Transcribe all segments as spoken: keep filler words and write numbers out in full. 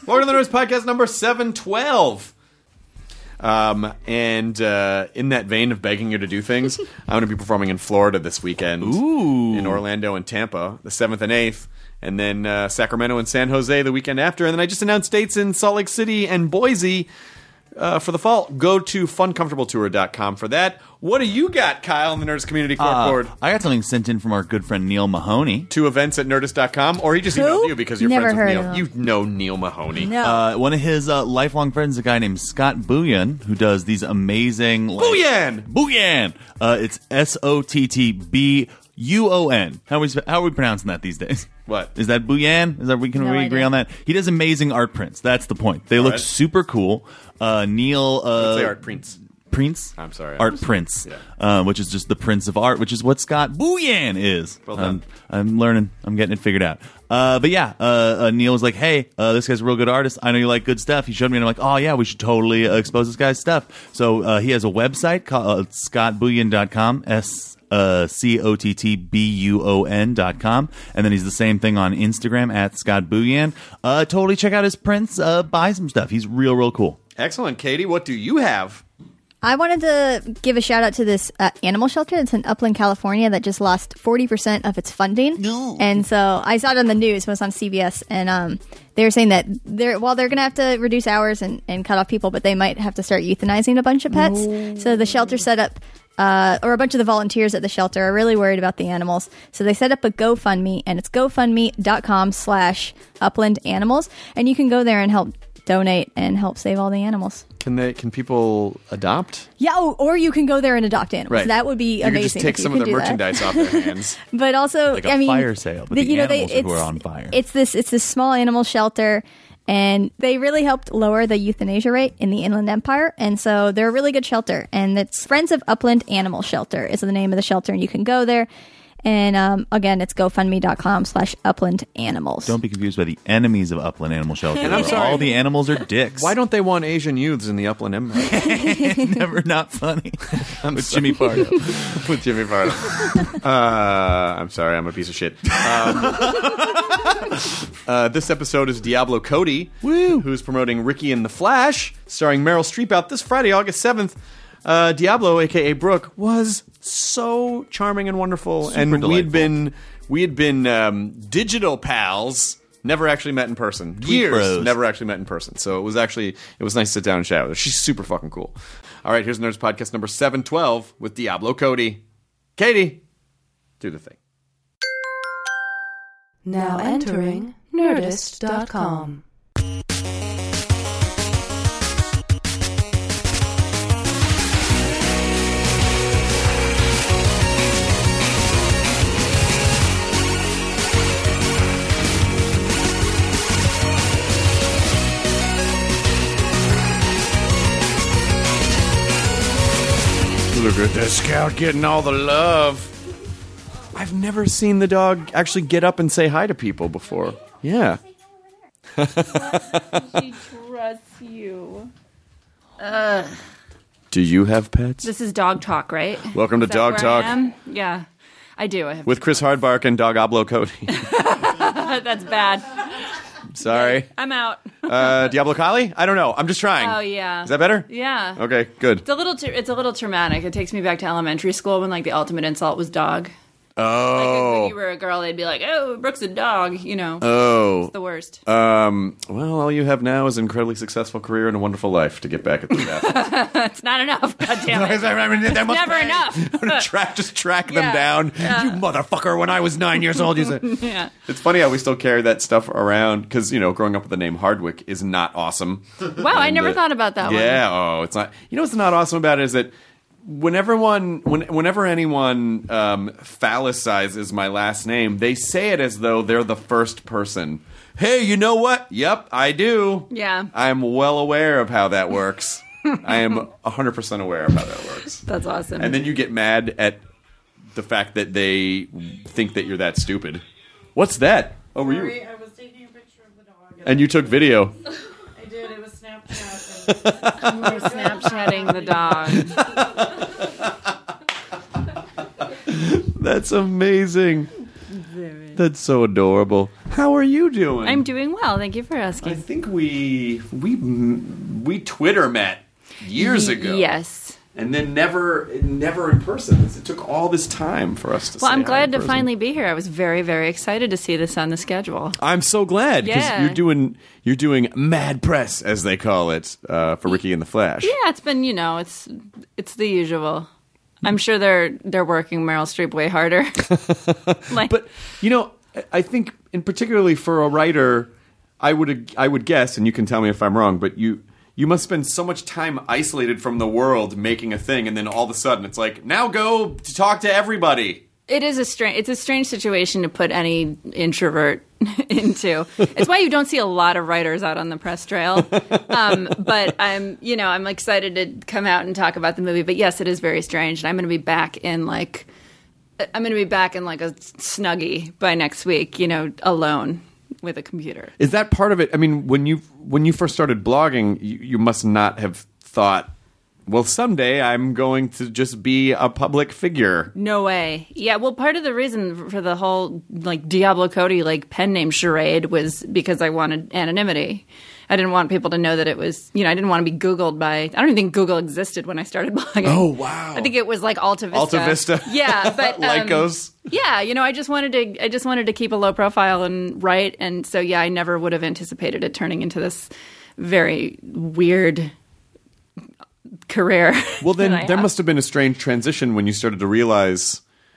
Welcome to the Nerds Podcast number seven twelve. Um, and uh, in that vein of begging you to do things, I'm going to be performing in Florida this weekend. Ooh. In Orlando and Tampa, the seventh and eighth. And then uh, Sacramento and San Jose the weekend after. And then I just announced dates in Salt Lake City and Boise uh, for the fall. Go to fun comfortable tour dot com for that. What do you got, Kyle, in the Nerdist Community Corkboard? Uh, I got something sent in from our good friend Neil Mahoney. Two events at nerdist dot com, or he just Who? emailed you because you're Never friends heard with of Neil. him. You know Neil Mahoney. No. Uh, one of his uh, lifelong friends, a guy named Scott Booyan, who does these amazing... Like, Booyan! Booyan! Uh, it's S O T T B U O N. How are, we, sp- how are we pronouncing that these days? What? Is that Booyan? Is that we can No we idea. agree on that? He does amazing art prints. That's the point. They look right. super cool. Uh, Neil... Uh, Say art prints. Prince? I'm sorry, I Art was- Prince, yeah. uh, which is just the Prince of Art, which is what Scott Booyan is. Well done. I'm, I'm learning. I'm getting it figured out. Uh, but yeah, uh, uh, Neil was like, hey, uh, this guy's a real good artist. I know you like good stuff. He showed me, and I'm like, oh, yeah, we should totally uh, expose this guy's stuff. So uh, he has a website called uh, scott booyan dot com, S uh, C O T T B U O N dot com. And then he's the same thing on Instagram, at Scott Booyan. Uh, totally check out his prints. Uh, buy some stuff. He's real, real cool. Excellent. Katie, what do you have? I wanted to give a shout out to this uh, animal shelter that's in Upland, California that just lost forty percent of its funding. No. And so I saw it on the news, it was on C B S, and um, they were saying that they're, well, they're going to have to reduce hours and, and cut off people, but they might have to start euthanizing a bunch of pets. So the shelter set up, uh, or a bunch of the volunteers at the shelter are really worried about the animals. So they set up a GoFundMe, and it's gofundme.com slash upland animals. And you can go there and help donate and help save all the animals. Can they? Can people adopt? Yeah, oh, or you can go there and adopt animals. Right. That would be You amazing. could just take if you some of could their do that. merchandise off their hands. But also, Like a I mean, fire sale, but the animals they, who are it's- on fire. It's this, it's this small animal shelter, and they really helped lower the euthanasia rate in the Inland Empire, and so they're a really good shelter. And it's Friends of Upland Animal Shelter is the name of the shelter, and you can go there. And um, again, it's gofundme.com slash upland animals. Don't be confused by the enemies of Upland Animal Shelter. And I'm where sorry. all the animals are dicks. Why don't they want Asian youths in the Upland Empire? Never not funny? With Jimmy Pardo. With Jimmy Pardo. uh, I'm sorry, I'm a piece of shit. Um, uh, this episode is Diablo Cody, Woo. who's promoting Ricky and the Flash, starring Meryl Streep, out this Friday, August seventh. Uh, Diablo, aka Brooke, was so charming and wonderful, Super and we delightful. had been we had been um, digital pals. Never actually met in person. Years, bros. never actually met in person. So it was actually it was nice to sit down and chat with her. She's super fucking cool. All right, here's Nerds Podcast number seven twelve with Diablo Cody. Katie, do the thing. Now entering Nerdist dot com. Look at the scout getting all the love. I've never seen the dog actually get up and say hi to people before. Yeah. She trusts you. Do you have pets? This is dog talk, right? Welcome to Is that Dog where Talk I am? Yeah, I do. I have. with Chris Hardbark and Diablo Cody. That's bad. Sorry. I'm out. Uh, Diablo Kali? I don't know. I'm just trying. Oh yeah. Is that better? Yeah. Okay, good. It's a little. Tra- it's a little traumatic. It takes me back to elementary school when like the ultimate insult was dog. Like if, when you Oh. were a girl, they'd be like, "Oh, Brooke's a dog," you know. Oh. The worst. Um, well, all you have now is an incredibly successful career and a wonderful life to get back at the staff. It's not enough. God damn it. I mean, that must Never be- enough. I'm gonna track, just track them Yeah. down. Yeah. You motherfucker! When I was nine years old, you said. Yeah. It's funny how we still carry that stuff around because you know, growing up with the name Hardwick is not awesome. Wow, I And, never uh, thought about that one. Yeah. Oh, it's not. You know what's not awesome about it is that whenever one, when, whenever anyone um, phallicizes my last name, they say it as though they're the first person. Hey, you know what? Yep, I do. Yeah. I'm well aware of how that works. I am one hundred percent aware of how that works. That's awesome. And then you get mad at the fact that they think that you're that stupid. What's that? Oh, were you? Sorry, I was taking a picture of the dog. And you took video. I did. It was Snapchat. We're Snapchatting the dog. That's amazing. That's so adorable. How are you doing? I'm doing well. Thank you for I asking. think we we we Twitter met years ago. Yes. And then never never in person. It took all this time for us to Well, say I'm hi glad in to person. finally be here. I was very, very excited to see this on the schedule. I'm so glad because Yeah. you're doing you're doing mad press, as they call it, uh, for Ricky and the Flash. Yeah, it's been, you know, it's it's the usual. I'm sure they're they're working Meryl Streep way harder. like, But you know, I- I think, in particularly for a writer, I would I would guess, and you can tell me if I'm wrong, but you you must spend so much time isolated from the world making a thing, and then all of a sudden it's like, now go to talk to everybody. it is a strange it's a strange situation to put any introvert into. It's why you don't see a lot of writers out on the press trail. Um, but I'm you know I'm excited to come out and talk about the movie. But yes, it is very strange, and I'm going to be back in like I'm going to be back in like a snuggie by next week. You know, alone with a computer. Is that part of it? I mean, when you when you first started blogging, you, you must not have thought, well, someday I'm going to just be a public figure. No way. Yeah, well, part of the reason for the whole like Diablo Cody like pen name charade was because I wanted anonymity. I didn't want people to know that it was, you know, I didn't want to be Googled by, I don't even think Google existed when I started blogging. Oh, wow. I think it was like Alta Vista. Alta Vista. Yeah, but. Um, Lycos. Yeah, you know, I just wanted to, I just wanted to keep a low profile and write. And so, yeah, I never would have anticipated it turning into this very weird career. Well, then that I there have. must have been a strange transition when you started to realize,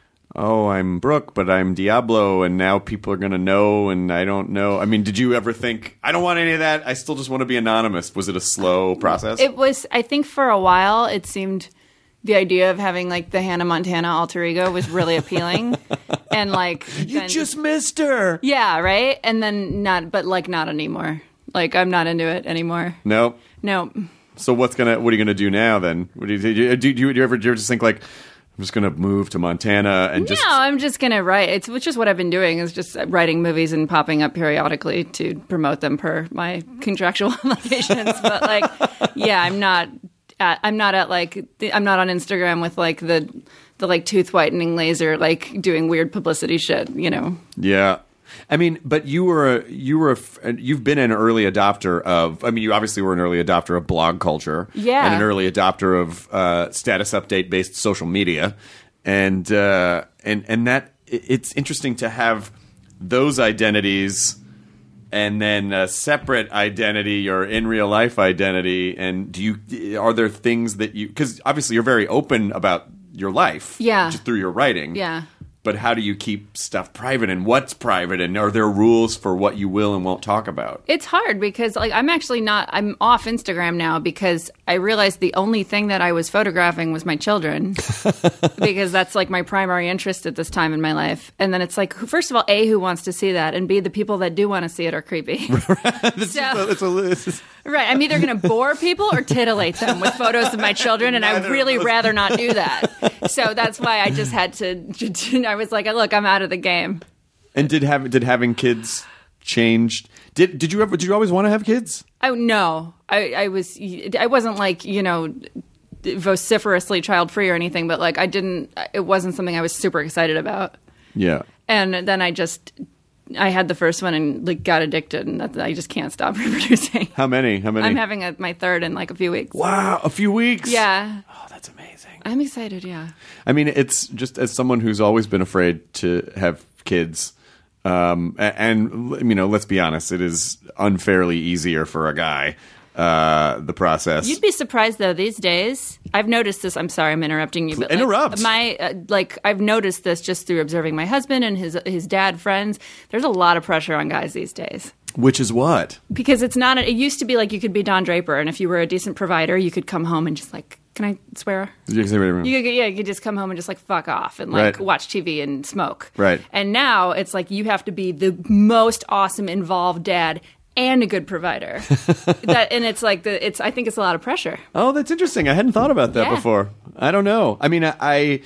oh, I'm Brooke, but I'm Diablo, and now people are going to know, and I don't know. I mean, did you ever think, I don't want any of that, I still just want to be anonymous? Was it a slow process? It was, I think for a while, it seemed the idea of having like the Hannah Montana alter ego was really appealing. And like, you then- just missed her. yeah, right? And then not, but like not anymore. Like, I'm not into it anymore. No. No. So what's gonna? What are you gonna do now then? What do you do? You, do, you, do you ever do you ever just think like, I'm just gonna move to Montana and just? No, I'm just going to write. It's which is what I've been doing is just writing movies and popping up periodically to promote them per my contractual obligations. But like, yeah, I'm not. At, I'm not at like. The, I'm not on Instagram with like the the like tooth whitening laser, like doing weird publicity shit. You know. Yeah. I mean, but you were a, you were a, f- you've been an early adopter of. I mean, you obviously were an early adopter of blog culture, Yeah. and an early adopter of uh, status update based social media, and uh, and and that it- it's interesting to have those identities, and then a separate identity or in real life identity. And do you are there things that you because obviously you're very open about your life, Yeah. just through your writing, Yeah. But how do you keep stuff private, and what's private, and are there rules for what you will and won't talk about? It's hard because like I'm actually not I'm off Instagram now because I realized the only thing that I was photographing was my children because that's like my primary interest at this time in my life. And then it's like first of all, A, who wants to see that, and B, the people that do want to see it are creepy. so, It's a, it's a, right, I'm either going to bore people or titillate them with photos of my children, and Neither I'd of really those. rather not do that. So that's why I just had to I was like, look, I'm out of the game. and did have did having kids changed? Did did you ever did you always want to have kids? Oh no, I, I was I wasn't like you know vociferously child free or anything, but like I didn't. It wasn't something I was super excited about. Yeah. And then I just I had the first one and like got addicted, and that, I just can't stop reproducing. How many? How many? I'm having a, my third in like a few weeks. wow, a few weeks. Yeah, Oh, that's amazing. I'm excited. Yeah. I mean, it's just as someone who's always been afraid to have kids. Um, a- and, you know, let's be honest, it is unfairly easier for a guy, uh, the process. You'd be surprised though these days. I've noticed this. I'm sorry, I'm interrupting you. But like, Interrupt. my uh, like I've noticed this just through observing my husband and his his dad friends. There's a lot of pressure on guys these days. Which is what? Because it's not. It used to be like you could be Don Draper, and if you were a decent provider, you could come home and just like, can I swear? You can say whatever. You could, yeah, you could just come home and just like fuck off and like Right. watch T V and smoke. Right. And now it's like you have to be the most awesome involved dad and a good provider. that and it's like the it's. I think it's a lot of pressure. Oh, that's interesting. I hadn't thought about that Yeah. before. I don't know. I mean, I, I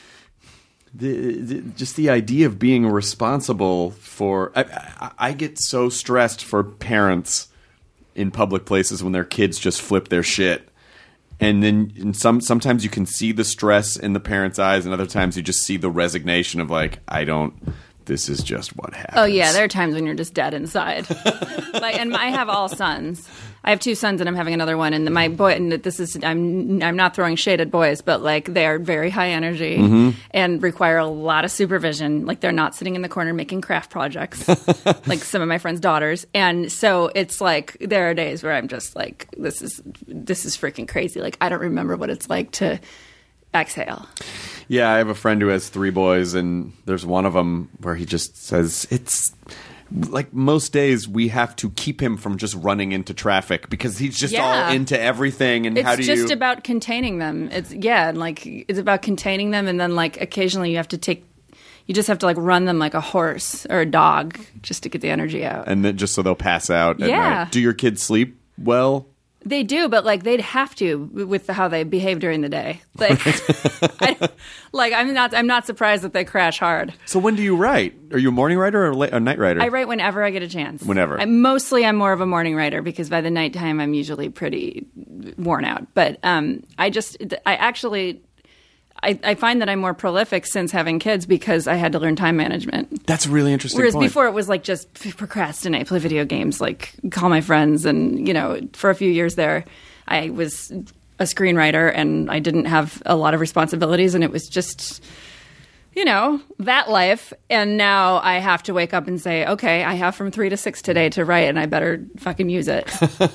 the, the, just the idea of being responsible for. I, I, I get so stressed for parents in public places when their kids just flip their shit, and then in some sometimes you can see the stress in the parents' eyes, and other times you just see the resignation of like, I don't this is just what happens. Oh yeah, there are times when you're just dead inside. Like, and I have all sons. I have two sons, and I'm having another one. And my boy, and this is, I'm, I'm not throwing shade at boys, but like they are very high energy Mm-hmm. and require a lot of supervision. Like they're not sitting in the corner making craft projects, like some of my friends' daughters. And so it's like there are days where I'm just like, this is, this is freaking crazy. Like I don't remember what it's like to exhale. Yeah, I have a friend who has three boys, and there's one of them where he just says it's like most days we have to keep him from just running into traffic because he's just Yeah. all into everything. And It's how do just you? about containing them. It's yeah, and like it's about containing them, and then like occasionally you have to take, you just have to like run them like a horse or a dog just to get the energy out. and then just so they'll pass out at Yeah. night. Do your kids sleep well? They do, but like they'd have to with the, how they behave during the day. Like, I, like I'm not, I'm not surprised that they crash hard. So when do you write? Are you a morning writer or a, la- a night writer? I write whenever I get a chance. Whenever. I, mostly, I'm more of a morning writer because by the nighttime, I'm usually pretty worn out. But um, I just, I actually, I, I find that I'm more prolific since having kids because I had to learn time management. That's a really interesting Whereas point. before it was like just procrastinate, play video games, like call my friends. And, you know, for a few years there, I was a screenwriter and I didn't have a lot of responsibilities. And it was just, you know, that life. And now I have to wake up and say, okay, I have from three to six today to write and I better fucking use it.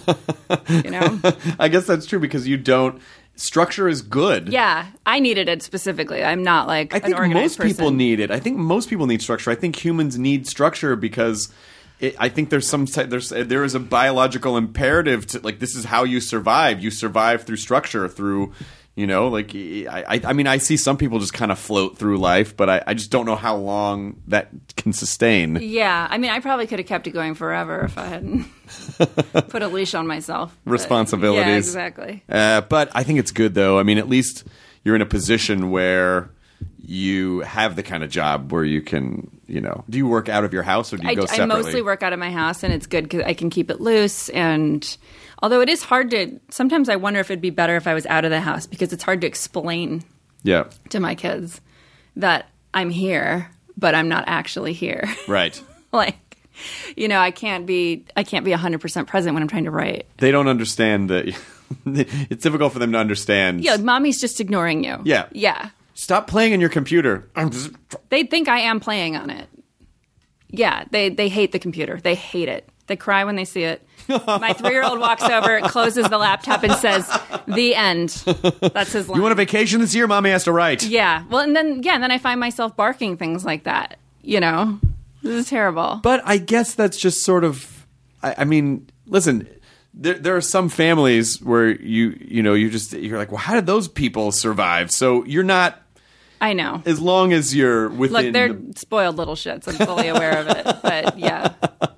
You know? I guess that's true because you don't. Structure is good. Yeah, I needed it specifically. I'm not like I think an organized most people person. need it. I think most people need structure. I think humans need structure because it, I think there's some type- there's there is a biological imperative to like this is how you survive. You survive through structure, through you know like I I, I mean I see some people just kind of float through life, but I, I just don't know how long that can sustain. Yeah, I mean, I probably could have kept it going forever if I hadn't put a leash on myself. But- Responsibilities. Yeah, exactly. Uh, but I think it's good though. I mean, at least you're in a position where you have the kind of job where you can, you know, do you work out of your house or do you I, go I separately? mostly work out of my house, and it's good because I can keep it loose. And although it is hard to, sometimes I wonder if it'd be better if I was out of the house because it's hard to explain Yeah. to my kids that I'm here, but I'm not actually here. Right. Like, you know, I can't be, I can't be one hundred percent present when I'm trying to write. They don't understand that. It's difficult for them to understand. Yeah, mommy's just ignoring you. Yeah. Yeah. Stop playing on your computer. I'm just. They think I am playing on it. Yeah, they, they hate the computer. They hate it. They cry when they see it. My three-year-old walks over, closes the laptop, and says, "The end." That's his line. You want a vacation this year? Mommy has to write. Yeah. Well, and then yeah, and then I find myself barking things like that. You know, this is terrible. But I guess that's just sort of. I, I mean, listen. There, there are some families where you, you know, you just you're like, well, how did those people survive? So you're not. I know. As long as you're within. Look, they're the- spoiled little shits. I'm fully aware of it. But yeah.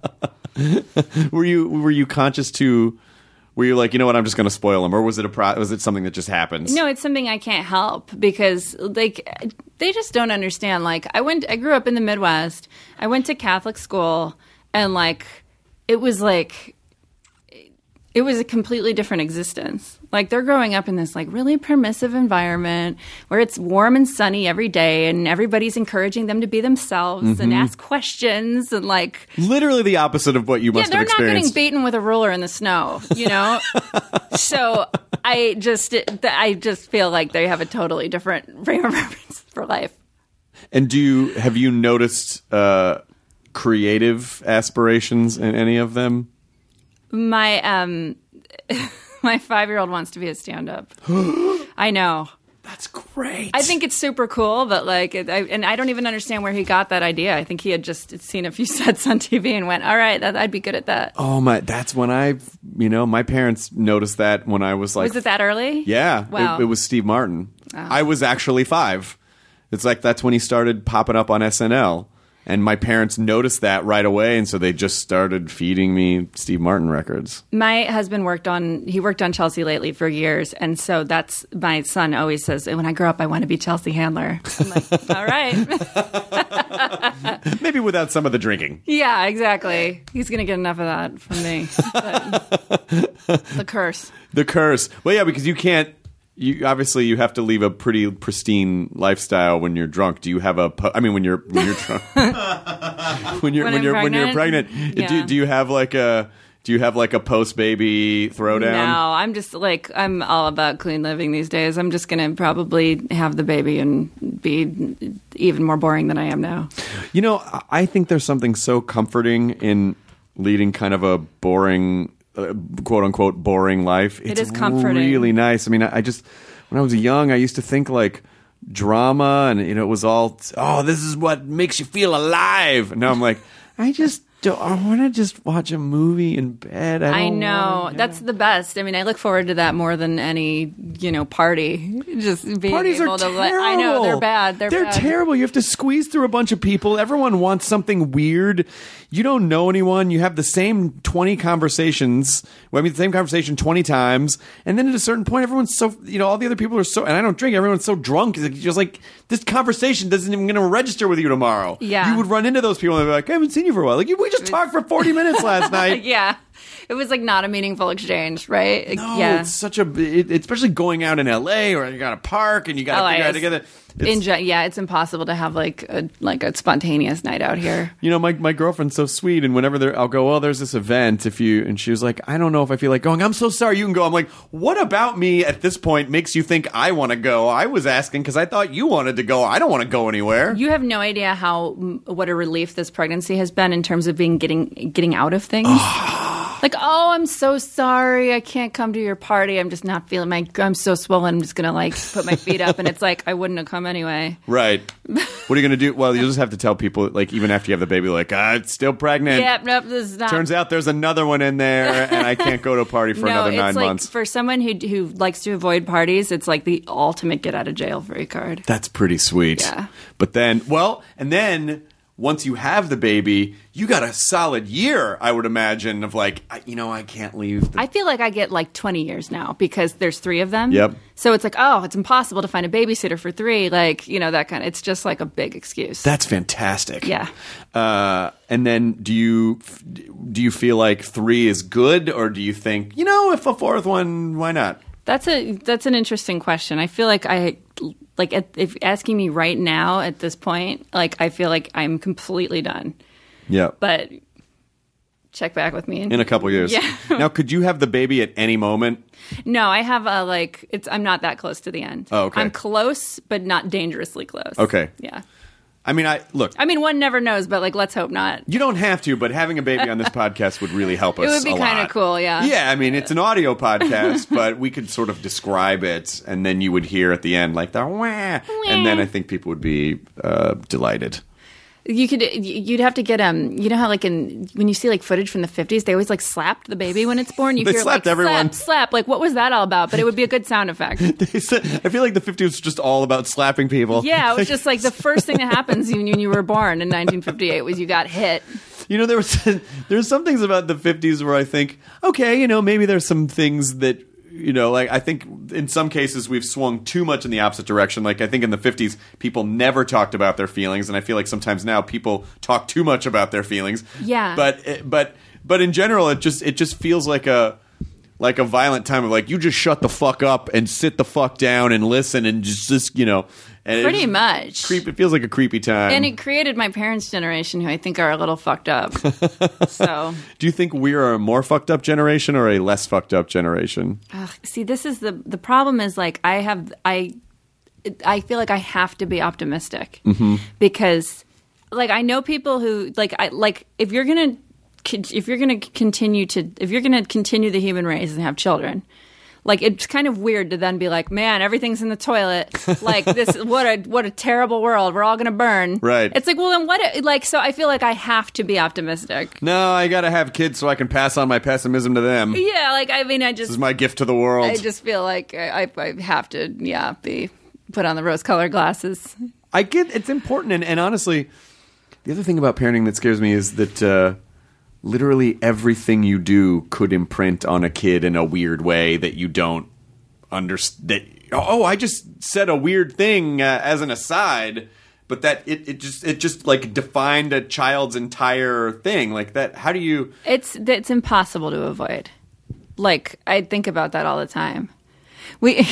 were you were you conscious to? Were you like, you know what? I'm just going to spoil them, or was it a pro- was it something that just happens? No, it's something I can't help because like they just don't understand. Like I went, I grew up in the Midwest. I went to Catholic school, and like it was like it was a completely different existence. Like they're growing up in this like really permissive environment where it's warm and sunny every day, and everybody's encouraging them to be themselves Mm-hmm. and ask questions and like. Literally the opposite of what you Yeah, must they're have not getting experienced. beaten with a ruler in the snow, you know. So I just, I just feel like they have a totally different frame of reference for life. And do you have you noticed uh, creative aspirations in any of them? My um, my five year old wants to be a stand up. I know. That's great. I think it's super cool, but like, it, I, and I don't even understand where he got that idea. I think he had just seen a few sets on T V and went, "All right, that, I'd be good at that." Oh my! That's when I, you know, my parents noticed that when I was like, Was it that early? Yeah, Wow. it, it was Steve Martin. I was actually five. It's like that's when he started popping up on S N L, and my parents noticed that right away, and so they just started feeding me Steve Martin records. My husband worked on, he worked on Chelsea Lately for years. And so that's, my son always says, when I grow up, I want to be Chelsea Handler. I'm like, all right. Maybe without some of the drinking. Yeah, exactly. He's going to get enough of that from me. But the curse. The curse. Well, yeah, because you can't. You obviously you have to leave a pretty pristine lifestyle when you're drunk. Do you have a? Po- I mean, when you're when you're drunk, when you're When when, I'm you're when you're pregnant? pregnant. Yeah. Do, do you have like a? Do you have like a post baby throwdown? No, I'm just like I'm all about clean living these days. I'm just gonna probably have the baby and be even more boring than I am now. You know, I- I think there's something so comforting in leading kind of a boring, uh, quote unquote, boring life. It's is comforting. really nice. I mean, I, I just when I was young, I used to think like drama, and you know, it was all oh, this is what makes you feel alive. And now I'm like, I just. Do, I want to just watch a movie in bed. I, I don't know wanna- that's the best. I mean, I look forward to that more than any, you know, party. Just being Parties able are to. terrible. Let, I know they're bad. They're, bad. terrible. You have to squeeze through a bunch of people. Everyone wants something weird. You don't know anyone. You have the same twenty conversations. Well, I mean, the same conversation twenty times, and then at a certain point, everyone's so you know all the other people are so. And I don't drink. Everyone's so drunk. It's like, just like this conversation doesn't even going to register with you tomorrow. Yeah. you would run into those people and be like, I haven't seen you for a while. Like we just talked for forty minutes last night. Yeah, it was like not a meaningful exchange, right? No, yeah. it's such a, it, especially going out in L A or you got a park and you got to Oh, figure out it's- together. It's, In ge- yeah, it's impossible to have like a like a spontaneous night out here. you know, my my girlfriend's so sweet, and whenever there, I'll go, oh, there's this event. If you, and she was like, I don't know if I feel like going. I'm so sorry. You can go. I'm like, what about me at this point makes you think I want to go? I was asking because I thought you wanted to go. I don't want to go anywhere. You have no idea how what a relief this pregnancy has been in terms of being getting getting out of things. Like, oh, I'm so sorry, I can't come to your party. I'm just not feeling my. I'm so swollen. I'm just gonna like put my feet up, and it's like I wouldn't have come anyway. Right. What are you gonna do? Well, you'll just have to tell people, like, even after you have the baby, like, ah, it's still pregnant. Yep, nope. This is not. Turns out there's another one in there, and I can't go to a party for no, another it's nine like months. for someone who who likes to avoid parties, it's like the ultimate get out of jail free card. That's pretty sweet. Yeah. But then, well, and then once you have the baby, you got a solid year, I would imagine, of like, I, you know, I can't leave. The- I feel like I get like twenty years now because there's three of them. Yep. So it's like, oh, it's impossible to find a babysitter for three. Like, you know, that kind of, it's just like a big excuse. That's fantastic. Yeah. Uh, and then do you do you feel like three is good, or do you think, you know, if a fourth one, why not? That's a, that's an interesting question. I feel like I, like at, if asking me right now at this point, like I feel like I'm completely done. Yeah. But check back with me. In a couple years. Yeah. Now, could you have the baby at any moment? No, I have a like. It's I'm not that close to the end. Oh, okay. I'm close, but not dangerously close. Okay. Yeah. I mean, I look. I mean, one never knows, but like, let's hope not. You don't have to, but having a baby on this podcast would really help us. It would be a kind lot. of cool, yeah. Yeah, I mean, it's an audio podcast, but we could sort of describe it, and then you would hear at the end like the wah, and then I think people would be uh, delighted. You could, you'd have to get um. You know how like in when you see like footage from the fifties, they always like slapped the baby when it's born. You They hear slapped like everyone. slap, slap. Like what was that all about? But it would be a good sound effect. They said- I feel like the fifties was just all about slapping people. Yeah, it was just like the first thing that happens when you were born in nineteen fifty-eight was you got hit. You know, there was there's some things about the fifties where I think, okay, you know, maybe there's some things that, you know, like I think in some cases we've swung too much in the opposite direction. Like I think in the fifties people never talked about their feelings, and I feel like sometimes now people talk too much about their feelings. Yeah. But but but in general, it just it just feels like a like a violent time of like you just shut the fuck up and sit the fuck down and listen and just just you know. And it Pretty just much. Creep. It feels like a creepy time. And it created my parents' generation, who I think are a little fucked up. So, Do you think we are a more fucked up generation or a less fucked up generation? ugh, see, this is the the problem. Is like I have I, I feel like I have to be optimistic because, like, I know people who like I like if you're gonna if you're gonna continue to if you're gonna continue the human race and have children. Like it's kind of weird to then be like, man, everything's in the toilet. Like this, what a what a terrible world. We're all gonna burn. Right. It's like, well, then what? Like, so I feel like I have to be optimistic. No, I gotta have kids so I can pass on my pessimism to them. Yeah, like I mean, I This just is my gift to the world. I just feel like I, I have to, yeah, be put on the rose-colored glasses. I get it's important, and, and honestly, the other thing about parenting that scares me is that uh, literally everything you do could imprint on a kid in a weird way that you don't understand. Oh, I just said a weird thing uh, as an aside, but that it, it just it just like defined a child's entire thing like that. How do you? It's it's impossible to avoid. Like I think about that all the time. We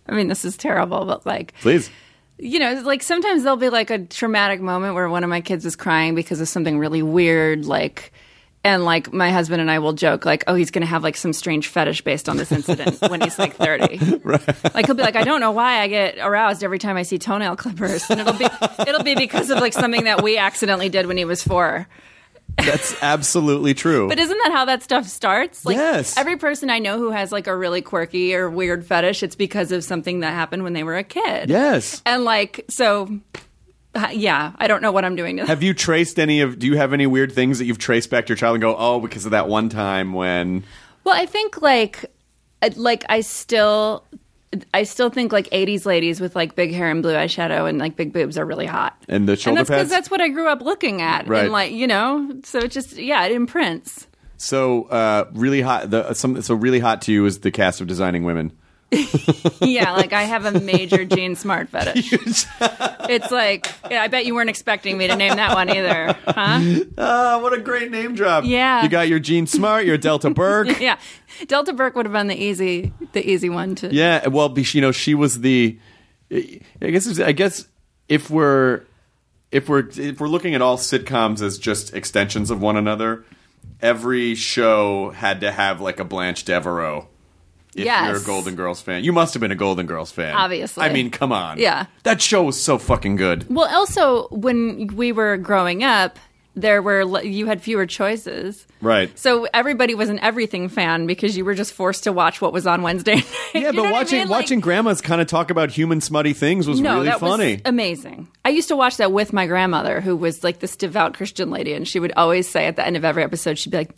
I mean, this is terrible, but like, Please. you know, like sometimes there'll be like a traumatic moment where one of my kids is crying because of something really weird, like, and like my husband and I will joke like, oh, he's going to have like some strange fetish based on this incident when he's like thirty. Right. Like he'll be like, I don't know why I get aroused every time I see toenail clippers, and it'll be it'll be because of like something that we accidentally did when he was four. That's absolutely true. But isn't that how that stuff starts? Like Yes. every person I know who has like a really quirky or weird fetish, it's because of something that happened when they were a kid. Yes. And like, so uh, yeah, I don't know what I'm doing to Have you traced any of, do you have any weird things that you've traced back to your child and go, oh, because of that one time when. Well, I think like, uh, like I still, I still think like eighties ladies with like big hair and blue eyeshadow and like big boobs are really hot. And the shoulder and that's because pads? that's what I grew up looking at. Right. And like, you know, so it just, yeah, it imprints. So, uh, really hot, the, some, so really hot to you is the cast of Designing Women. Yeah, like I have a major Jean Smart fetish. It's like, yeah, I bet you weren't expecting me to name that one either, huh? Ah, what a great name drop. Yeah. You got your Jean Smart, your Delta Burke. Yeah, Delta Burke would have been the easy, the easy one to. Yeah, well, be- you know, she was the. I guess. it's- I guess if we're if we're if we're looking at all sitcoms as just extensions of one another, every show had to have like a Blanche Devereaux. If Yes. you're a Golden Girls fan, you must have been a Golden Girls fan. Obviously. I mean, come on. Yeah. That show was so fucking good. Well, also when we were growing up, there were you had fewer choices. Right. So everybody was an everything fan because you were just forced to watch what was on Wednesday night. Yeah, You know but what I watching mean? Like- watching grandmas kind of talk about human smutty things was No, really that funny. was amazing. I used to watch that with my grandmother, who was like this devout Christian lady, and she would always say at the end of every episode, she'd be like,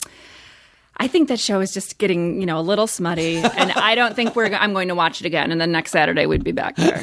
I think that show is just getting, you know, a little smutty, and I don't think we're. I'm going to watch it again. And then next Saturday we'd be back there.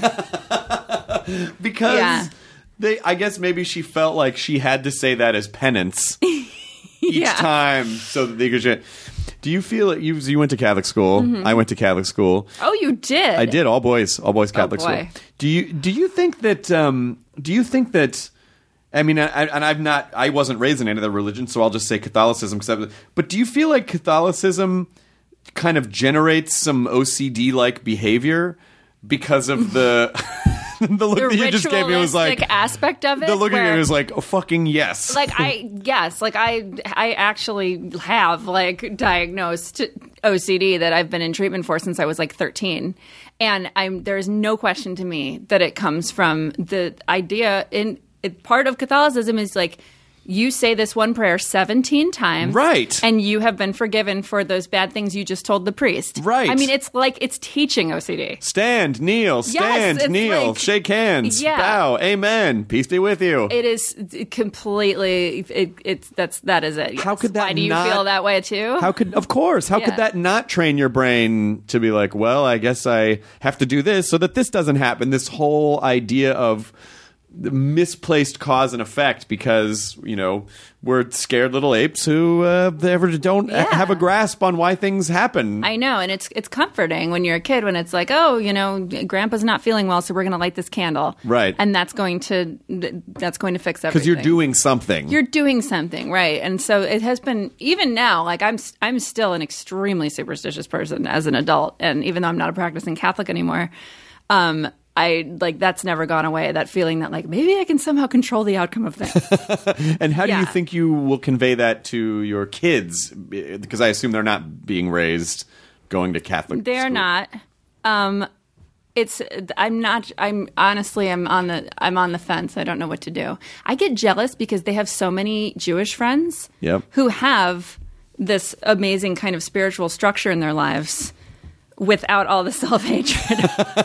Because Yeah. they, I guess maybe she felt like she had to say that as penance each Yeah. time, so that they could. Do you feel it? You you went to Catholic school. Mm-hmm. I went to Catholic school. Oh, you did? I did all boys, all boys Catholic Oh, boy. school. Do you do you think that? Um, do you think that? I mean, I, and I've not. I wasn't raised in any other religion, so I'll just say Catholicism. But do you feel like Catholicism kind of generates some O C D-like behavior because of the the look The that you just gave me was like ritualistic aspect of it. the look at where- me was like, oh, fucking yes. like I yes, like I I actually have like diagnosed O C D that I've been in treatment for since I was like thirteen. And I'm there's no question to me that it comes from the idea in it, part of Catholicism is like you say this one prayer seventeen times. Right. And you have been forgiven for those bad things you just told the priest. Right. I mean, it's like it's teaching O C D. Stand, kneel, stand, it's kneel, like- shake hands, Yeah. bow, amen, peace be with you. It is completely. It, it's that's that is it. How yes. could that Why do you not- feel that way too? How could, of course, how Yeah. could that not train your brain to be like, well, I guess I have to do this so that this doesn't happen? This whole idea of the misplaced cause and effect because, you know, we're scared little apes who uh, ever don't Yeah. have a grasp on why things happen. I know, and it's it's comforting when you're a kid when it's like, oh, you know, Grandpa's not feeling well, so we're going to light this candle, Right. And that's going to that's going to fix everything Because you're doing something. you're doing something, right? And so it has been even now. Like I'm I'm still an extremely superstitious person as an adult, and even though I'm not a practicing Catholic anymore. Um, I like that's never gone away. That feeling that like maybe I can somehow control the outcome of things. And how do you Yeah. think you will convey that to your kids? Because I assume they're not being raised going to Catholic They're school. not. Um, it's. I'm not. I'm honestly. I'm on the. I'm on the fence. I don't know what to do. I get jealous because they have so many Jewish friends. Yep. Who have this amazing kind of spiritual structure in their lives. Without all the self-hatred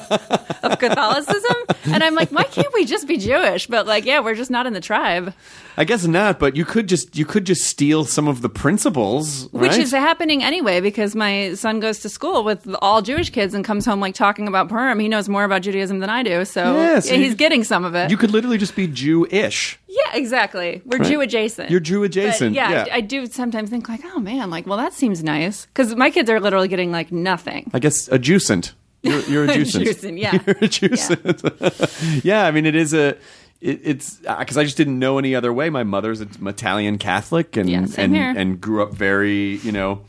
of Catholicism. And I'm like, why can't we just be Jewish? But like, yeah, we're just not in the tribe. I guess not, but you could just you could just steal some of the principles, Which right? is happening anyway because my son goes to school with all Jewish kids and comes home like talking about Purim. He knows more about Judaism than I do. So Yeah, so yeah, you- he's getting some of it. You could literally just be Jew-ish. Yeah, exactly. We're Right. Jew adjacent. You're Jew adjacent, But yeah, yeah. I, I do sometimes think like, oh man, like, well, that seems nice because my kids are literally getting like nothing. I guess a juicent. You're, you're a juicent. Juicent, yeah. You're a juicent. Yeah. I mean, it is a. It, it's because I just didn't know any other way. My mother's an Italian Catholic, and Yeah, same and here. and grew up very, you know,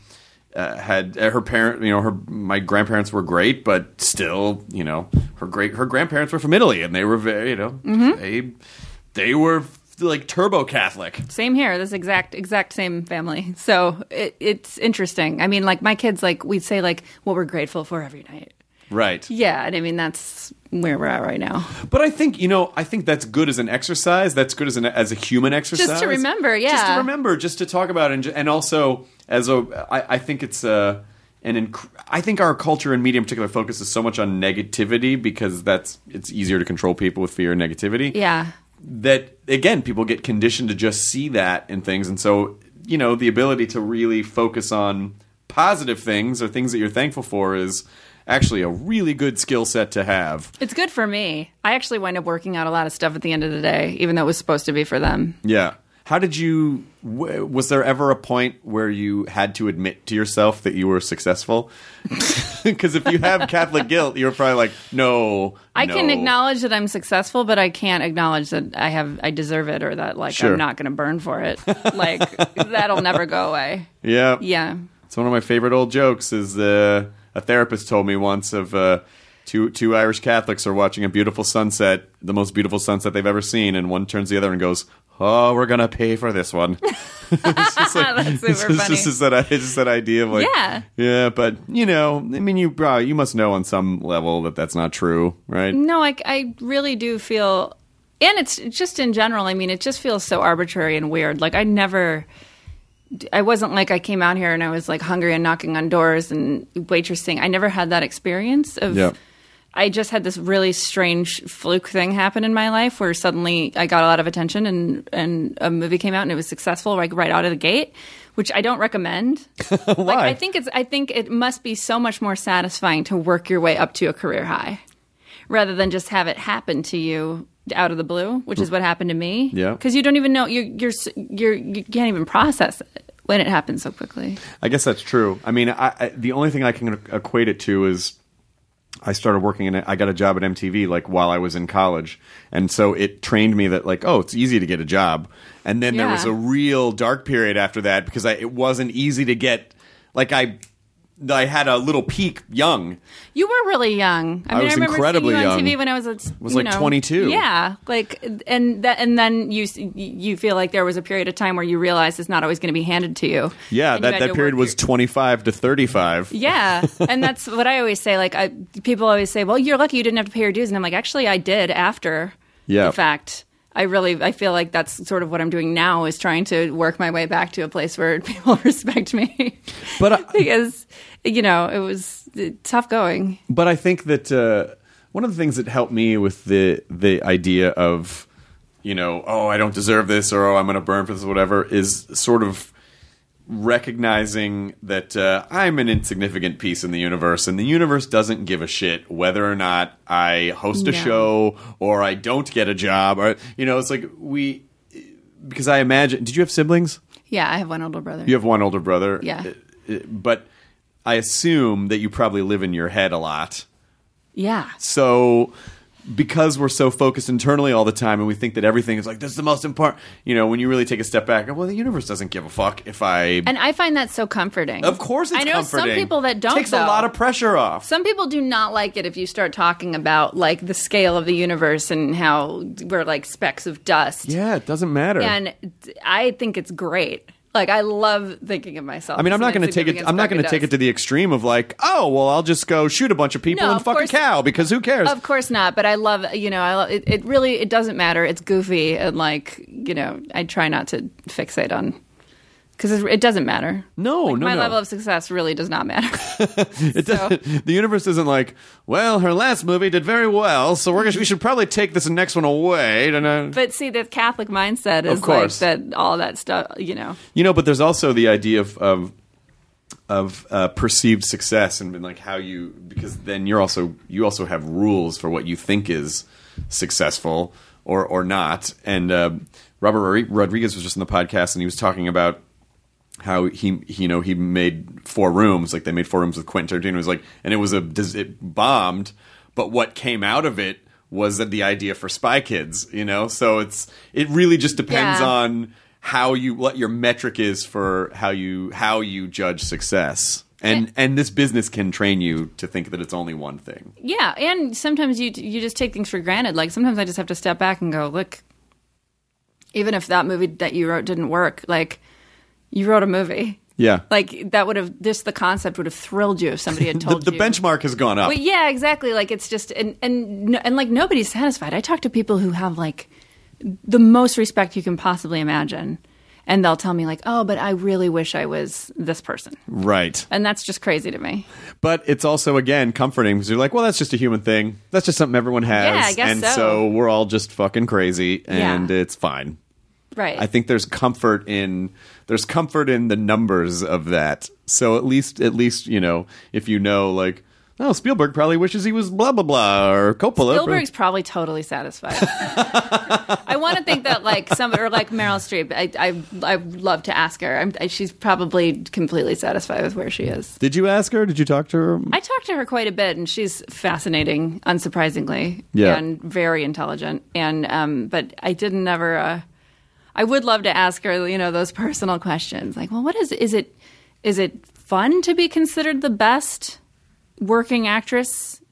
uh, had uh, her parent, you know, her my grandparents were great, but still, you know, her great her grandparents were from Italy, and they were very, you know, Mm-hmm. they they were like turbo Catholic. Same here. This exact exact same family. So it, it's interesting. I mean, like my kids, like we'd say, like what we're grateful for every night. Right. Yeah, and I mean that's where we're at right now. But I think, you know, I think that's good as an exercise. That's good as an as a human exercise. Just to remember, yeah. Just to remember, just to talk about, and and also as a, I, I think it's a, an inc- I think our culture and media in particular focuses so much on negativity because that's it's easier to control people with fear and negativity. Yeah. That again, people get conditioned to just see that in things, and so you know the ability to really focus on positive things or things that you're thankful for is actually a really good skill set to have. It's good for me. I actually wind up working out a lot of stuff at the end of the day, even though it was supposed to be for them. Yeah. How did you? W- was there ever a point where you had to admit to yourself that you were successful? Because if you have Catholic guilt, you're probably like, no. I no. can acknowledge that I'm successful, but I can't acknowledge that I have I deserve it or that like Sure. I'm not going to burn for it. Like that'll never go away. Yeah. Yeah. It's one of my favorite old jokes. Is uh, a therapist told me once of uh, two two Irish Catholics are watching a beautiful sunset, the most beautiful sunset they've ever seen, and one turns to the other and goes, "Oh, we're gonna pay for this one." It's just like, That's super it's just, funny. It's just that, it's just that idea of like, Yeah. yeah, but you know, I mean, you probably, you must know on some level that that's not true, right? No, I, I really do feel, and it's just in general, I mean, it just feels so arbitrary and weird. Like, I never, I wasn't like I came out here and I was like hungry and knocking on doors and waitressing. I never had that experience of, Yeah. I just had this really strange fluke thing happen in my life where suddenly I got a lot of attention and, and a movie came out and it was successful like right out of the gate, which I don't recommend. Why? Like, I think it's. I think it must be so much more satisfying to work your way up to a career high, rather than just have it happen to you out of the blue, which is what happened to me. Yeah. Because you don't even know you you're you're you can't even process it when it happens so quickly. I guess that's true. I mean, I, I, the only thing I can equate it to is I started working in it. I got a job at M T V like while I was in college, and so it trained me that like, oh, it's easy to get a job. And then there Yeah. was a real dark period after that because I, it wasn't easy to get. Like I, I had a little peak young. You were really young. I, I mean, was I remember incredibly seeing you on young. T V when I was at, Was you like know, twenty-two. Yeah, like and that and then you you feel like there was a period of time where you realize it's not always going to be handed to you. Yeah, And you that, had that to period work was your- twenty-five to thirty-five. Yeah, and that's what I always say. Like, I, people always say, "Well, you're lucky you didn't have to pay your dues," and I'm like, actually, I did after Yeah. the fact. I really, I feel like that's sort of what I'm doing now is trying to work my way back to a place where people respect me. But I, Because, you know, it was uh, tough going. But I think that uh, one of the things that helped me with the the idea of, you know, oh, I don't deserve this, or oh, I'm going to burn for this, or whatever, is sort of recognizing that uh, I'm an insignificant piece in the universe, and the universe doesn't give a shit whether or not I host a No. show or I don't get a job, or you know, it's like we. Because I imagine, did you have siblings? Yeah, I have one older brother. You have one older brother. Yeah. Uh, uh, But I assume that you probably live in your head a lot. Yeah. So because we're so focused internally all the time and we think that everything is like, this is the most important, you know, when you really take a step back, well, the universe doesn't give a fuck if I... And I find that so comforting. Of course it's I know comforting. some people that don't, Takes though. a lot of pressure off. Some people do not like it if you start talking about like the scale of the universe and how we're like specks of dust. Yeah, it doesn't matter. And I think it's great. Like I love thinking of myself. I mean, I'm as not an going to take it. insignificant I'm not speck going of to take it dust. to the extreme of like, oh, well, I'll just go shoot a bunch of people No, and of fuck course- a cow because who cares? Of course not, but I love, you know, I love, it, it really, it doesn't matter. It's goofy and like, you know, I try not to fixate on, because it doesn't matter. No, Like, no, my no. level of success really does not matter. It So- doesn't, the universe isn't like, well, her last movie did very well, so we're gonna, we should probably take this next one away. And, uh, But see, the Catholic mindset is Of course. like that, all that stuff, you know. You know, but there's also the idea of of, of uh, perceived success and like how you, because then you're also you also have rules for what you think is successful or or not. And uh, Robert Rodri- Rodriguez was just on the podcast and he was talking about how he, he you know he made Four Rooms, like they made Four Rooms with Quentin Tarantino. It was like, and it was a it bombed, but what came out of it was that the idea for Spy Kids, you know. So it's it really just depends Yeah. on how you what your metric is for how you how you judge success. And and this business can train you to think that it's only one thing. Yeah, and sometimes you you just take things for granted. Like sometimes I just have to step back and go, look, even if that movie that you wrote didn't work, like you wrote a movie. Yeah. Like that would have just the concept would have thrilled you if somebody had The, told the you. benchmark has gone up. Well, yeah, exactly. Like it's just and and and like nobody's satisfied. I talk to people who have like the most respect you can possibly imagine, and they'll tell me like, "Oh, but I really wish I was this person." Right. And that's just crazy to me. But it's also, again, comforting because you're like, well, that's just a human thing. That's just something everyone has. Yeah, I guess and so. so we're all just fucking crazy, and Yeah. it's fine. Right. I think there's comfort in there's comfort in the numbers of that. So at least at least you know if you know like oh Spielberg probably wishes he was blah blah blah or Coppola. Spielberg's probably totally satisfied. I want to think that like some or like Meryl Streep. I I I love to ask her. I'm, I, she's probably completely satisfied with where she is. Did you ask her? Did you talk to her? I talked to her quite a bit, and she's fascinating, unsurprisingly, Yeah. and very intelligent. And um, but I didn't ever. Uh, I would love to ask her, you know, those personal questions, like, well, what is is it? Is it fun to be considered the best working actress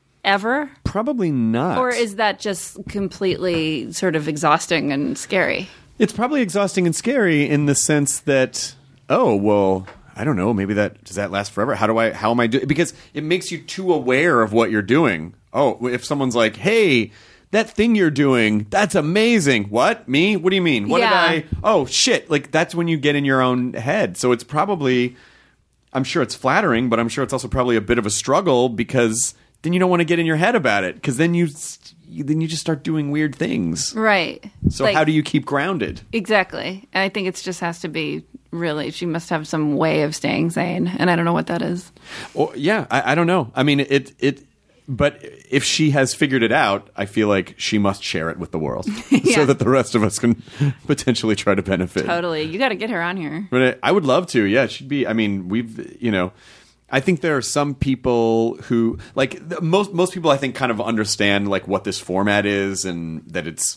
ever, Probably not. or is that just completely sort of exhausting and scary? It's probably exhausting and scary in the sense that, oh, well, I don't know, maybe that, does that last forever? How do I, how am I doing? Because it makes you too aware of what you're doing. Oh, if someone's like, hey, that thing you're doing, that's amazing. What? Me? What do you mean? What Yeah. did I, oh, shit. Like, that's when you get in your own head. So it's probably, I'm sure it's flattering, but I'm sure it's also probably a bit of a struggle because then you don't want to get in your head about it because then you, then you just start doing weird things. Right. So Like- how do you keep grounded? Exactly. And I think it just has to be really, she must have some way of staying sane. And I don't know what that is. Or, yeah, I, I don't know. I mean, it, it, but if she has figured it out, I feel like she must share it with the world Yeah. so that the rest of us can potentially try to benefit. Totally. You got to get her on here. But I, I would love to. Yeah, it should be. I mean, we've, you know, I think there are some people who, like, the, most most people I think kind of understand, like, what this format is and that it's,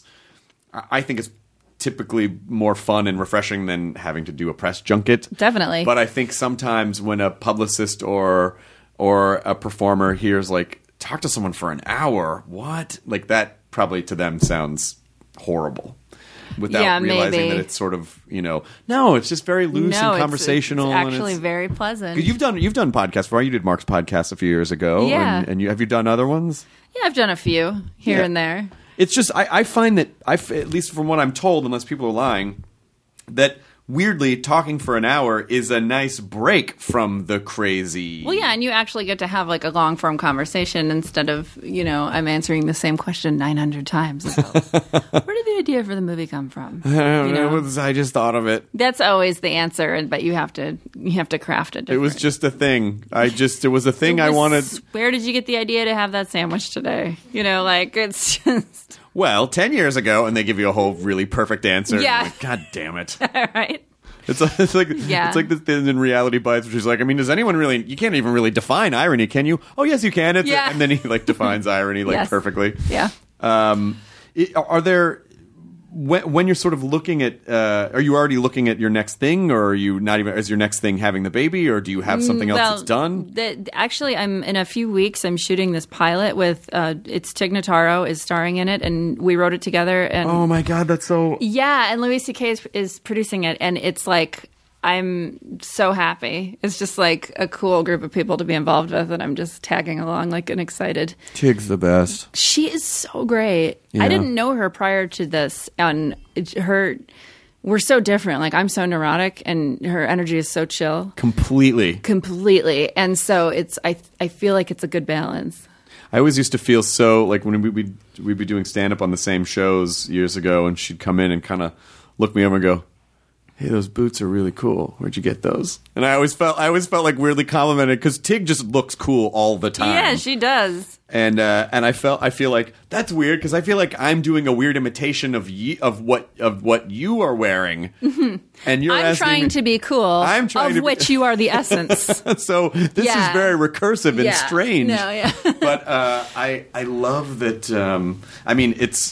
I I think it's typically more fun and refreshing than having to do a press junket. Definitely. But I think sometimes when a publicist or or a performer hears like talk to someone for an hour, what? Like that probably to them sounds horrible. Without Yeah, realizing maybe. that it's sort of, you know, no, it's just very loose no, and it's- conversational. It's, actually and it's, very pleasant. 'cause you've done you've done podcasts before. You did Mark's podcast a few years ago. Yeah. And, and you have you done other ones? yeah, I've done a few here Yeah. and there. It's just I, I find that I at least from what I'm told, unless people are lying, that weirdly talking for an hour is a nice break from the crazy. Well, yeah, and you actually get to have like a long form conversation instead of, you know, I'm answering the same question nine hundred times. About, where did the idea for the movie come from? I don't You know. know? It was- I just thought of it. That's always the answer, and but you have to you have to craft it. It was different. just a thing. I just it was a thing It I was, wanted. Where did you get the idea to have that sandwich today? You know, like it's just Well, ten years ago, and they give you a whole really perfect answer. Yeah. You're like, God damn it! all right. It's like, it's like Yeah. it's like this thing in Reality Bites, which is like, I mean, does anyone really? You can't even really define irony, can you? Oh, yes, you can. It's Yeah. and then he like defines irony like Yes. perfectly. Yeah. Um, it, are there when, when you're sort of looking at? Uh, are you already looking at your next thing, or are you not even? Is your next thing having the baby, or do you have something else Well, that's done? The, actually, I'm in a few weeks. I'm shooting this pilot with uh, it's Tig Notaro is starring in it, and we wrote it together. And Oh my God, that's so. yeah, and Louis C K is, is producing it, and it's like I'm so happy. It's just like a cool group of people to be involved with, and I'm just tagging along like an excited. Tig's the best. She is so great. Yeah. I didn't know her prior to this, and it- her. We're so different. Like I'm so neurotic, and her energy is so chill. Completely. Completely, and so it's I I feel like it's a good balance. I always used to feel so like when we, we'd, we'd be doing stand up on the same shows years ago, and she'd come in and kind of look me over and go, "Hey, those boots are really cool. Where'd you get those?" And I always felt I always felt like weirdly complimented because Tig just looks cool all the time. Yeah, she does. and uh, and I felt I feel like that's weird because I feel like I'm doing a weird imitation of ye, of what of what you are wearing, and you're I'm asking trying me- to be cool, I'm trying of to be- which you are the essence. So this Yeah. is very recursive and Yeah. strange. No, yeah. but uh, I I love that. Um, I mean, it's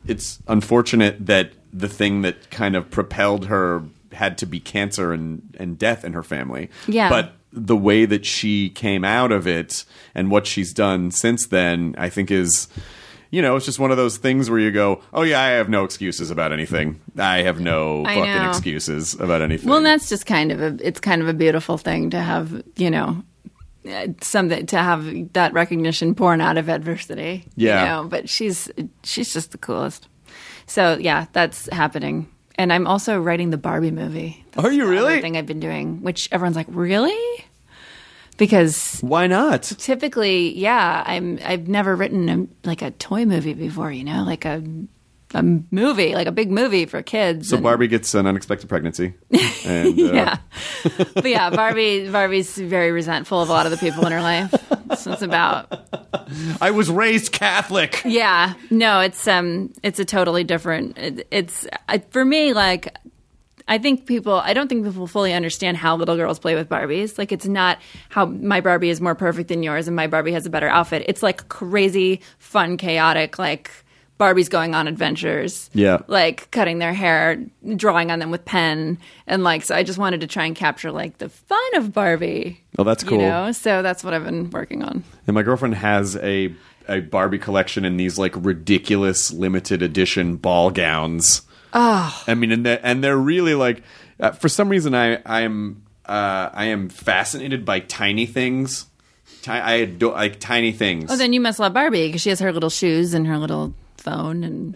it's unfortunate that the thing that kind of propelled her had to be cancer and, and death in her family. Yeah. But the way that she came out of it and what she's done since then, I think is, you know, it's just one of those things where you go, oh yeah, I have no excuses about anything. I have no I fucking know. excuses about anything. Well, that's just kind of a, it's kind of a beautiful thing to have, you know, uh, something to have that recognition born out of adversity. Yeah. You know, but she's, she's just the coolest. So yeah, that's happening. And I'm also writing the Barbie movie. That's Are you the other really? thing I've been doing, which everyone's like, really? Because Why not? typically, yeah, I'm. I've never written a, like a toy movie before. You know, like a a movie, like a big movie for kids. So and- Barbie gets an unexpected pregnancy. And, uh, yeah, but yeah, Barbie. Barbie's very resentful of a lot of the people in her life. So it's about. I was raised Catholic. Yeah, no, it's um, it's a totally different. It, it's I, for me like. I think people, I don't think people fully understand how little girls play with Barbies. Like, it's not how my Barbie is more perfect than yours and my Barbie has a better outfit. It's like crazy, fun, chaotic, like Barbies going on adventures. Yeah. Like cutting their hair, drawing on them with pen. And like, so I just wanted to try and capture like the fun of Barbie. Oh, that's cool. You know, so that's what I've been working on. And my girlfriend has a a Barbie collection in these like ridiculous limited edition ball gowns. Oh, I mean, and they're, and they're really like, uh, for some reason, I I'm uh, I am fascinated by tiny things. Ti- I adore like tiny things. Oh, then you must love Barbie because she has her little shoes and her little phone and.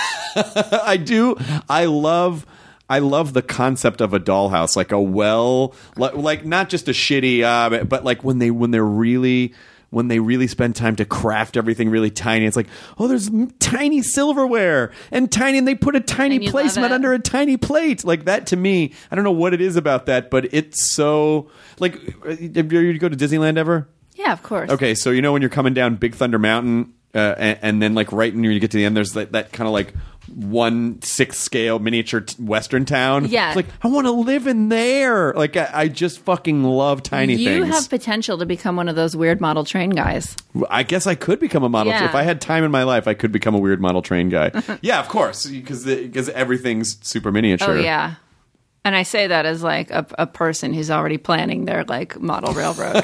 I do. I love. I love the concept of a dollhouse, like a well, like, like not just a shitty, uh, but like when they when they're really. When they really spend time to craft everything really tiny, it's like, oh, there's m- tiny silverware and tiny, and they put a tiny And you love placement it. under a tiny plate. Like that to me, I don't know what it is about that, but it's so like. Have you go to Disneyland ever? Yeah, of course. Okay, so you know when you're coming down Big Thunder Mountain, uh, and, and then like right when you get to the end, there's that, that kind of like one sixth scale miniature t- Western town. Yeah. It's like I want to live in there. Like I, I just fucking love tiny you things. have potential to become one of those weird model train guys. I guess I could become a model. Yeah. If I had time in my life, I could become a weird model train guy. Yeah, of course, because because everything's super miniature. Oh yeah, and I say that as like a, a person who's already planning their like model railroad.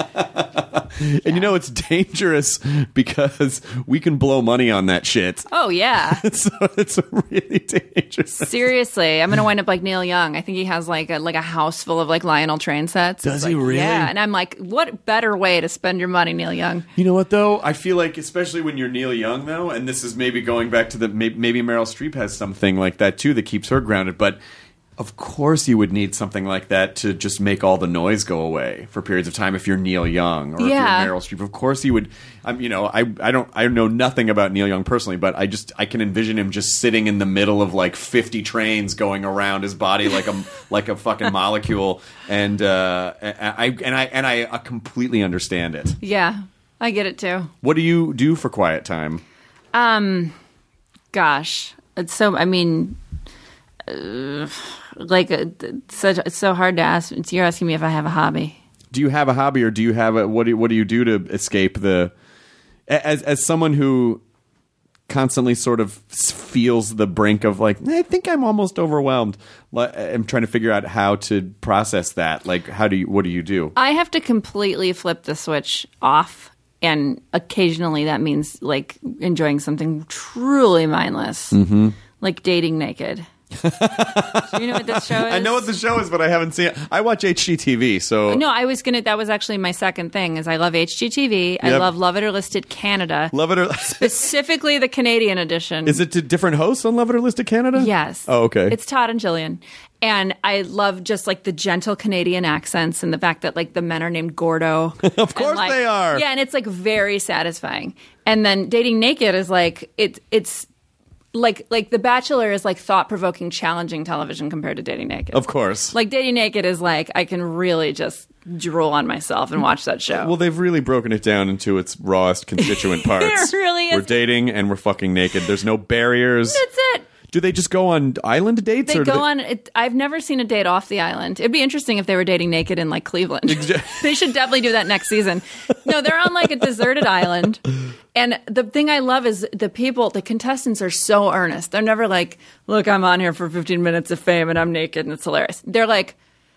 And you know it's dangerous because we can blow money on that shit. Oh yeah, So it's really dangerous. seriously, I'm gonna wind up like Neil Young. I think he has like a like a house full of like Lionel train sets. Does It's he like, really? Yeah, and I'm like, what better way to spend your money, Neil Young? You know what though? I feel like especially when you're Neil Young though, and this is maybe going back to the maybe, maybe Meryl Streep has something like that too that keeps her grounded, but. Of course, you would need something like that to just make all the noise go away for periods of time. If you're Neil Young or Yeah. if you're Meryl Streep, of course you would. I'm, you know, I, I don't, I know nothing about Neil Young personally, but I just, I can envision him just sitting in the middle of like fifty trains going around his body like a, like a fucking molecule, and uh, I, and I, and I completely understand it. Yeah, I get it too. What do you do for quiet time? Um, gosh, it's so. I mean. Uh, like uh, it's such it's so hard to ask. It's, you're asking me if I have a hobby. Do you have a hobby, or do you have a what? Do, what do you do to escape the? As as someone who constantly sort of feels the brink of like, I think I'm almost overwhelmed. I'm trying to figure out how to process that. Like, how do you? What do you do? I have to completely flip the switch off, and occasionally that means like enjoying something truly mindless, mm-hmm. like dating naked. Do you know what this show is? I know what the show is, but I haven't seen it. I watch H G T V, so No, I was gonna. That was actually my second thing. Is I love H G T V. I Yep. love Love It or Listed Canada, Love It or specifically the Canadian edition. is it to different hosts on Love It or Listed Canada? Yes. Oh, okay. It's Todd and Jillian. And I love just like the gentle Canadian accents and the fact that like the men are named Gordo. Of course And, like, they are. Yeah, and it's like very satisfying. And then Dating Naked is like it it's like like The Bachelor is like thought-provoking, challenging television compared to Dating Naked. Of course. Like Dating Naked is like I can really just drool on myself and watch that show. Well, they've really broken it down into its rawest constituent parts. It really is. We're dating and we're fucking naked. There's no barriers. That's it. Do they just go on island dates? They or do go on. It, I've never seen a date off the island. It'd be interesting if they were dating naked in like Cleveland. They should definitely do that next season. No, they're on like a deserted island. And the thing I love is the people, the contestants are so earnest. They're never like, look, I'm on here for fifteen minutes of fame and I'm naked and it's hilarious. They're like,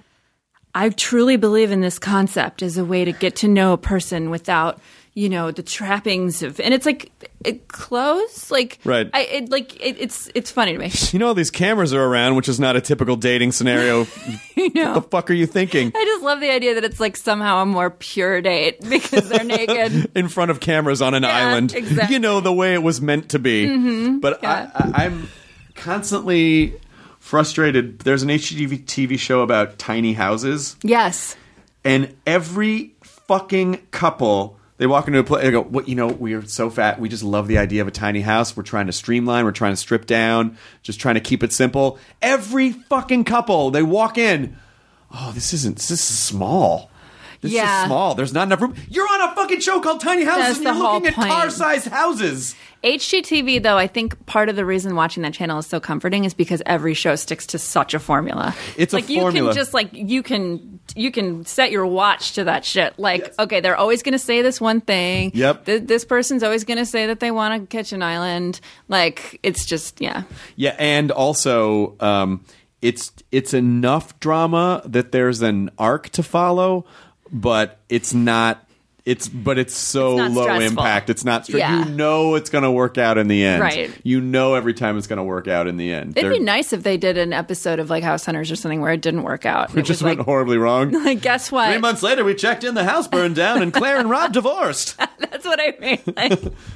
I truly believe in this concept as a way to get to know a person without, you know, the trappings of, and it's like it close, like Right. I it like it, it's it's funny to me. You know, all these cameras are around, which is not a typical dating scenario. You know, What the fuck are you thinking? I just love the idea that it's like somehow a more pure date because they're naked. In front of cameras on an Yeah, island. exactly. You know, the way it was meant to be. Mm-hmm. But Yeah. I, I, I'm constantly frustrated. There's an H G T V show about tiny houses, Yes. and every fucking couple, they walk into a place, they go, "What? You know, we are so fat. We just love the idea of a tiny house. We're trying to streamline. We're trying to strip down. Just trying to keep it simple." Every fucking couple, they walk in, "Oh, this isn't. This is small. This Yeah. is small. There's not enough room." You're on a fucking show called Tiny Houses, That's and the you're whole looking at point. car-sized houses. H G T V, though, I think part of the reason watching that channel is so comforting is because every show sticks to such a formula. It's a like formula. You can just like you can you can set your watch to that shit. Like, okay, they're always going to say this one thing. Yep. Th- this person's always going to say that they want a kitchen island. Like, it's just yeah. Yeah, and also, um, it's it's enough drama that there's an arc to follow, but it's not. It's but it's so It's not low stressful. impact. It's not. Str- Yeah. You know it's going to work out in the end. Right. You know every time it's going to work out in the end. It'd They're- be nice if they did an episode of like House Hunters or something where it didn't work out. It It just was went like, horribly wrong. like, guess what? Three months later, we checked in. The house burned down, and Claire and Rob divorced. That's what I mean. Like,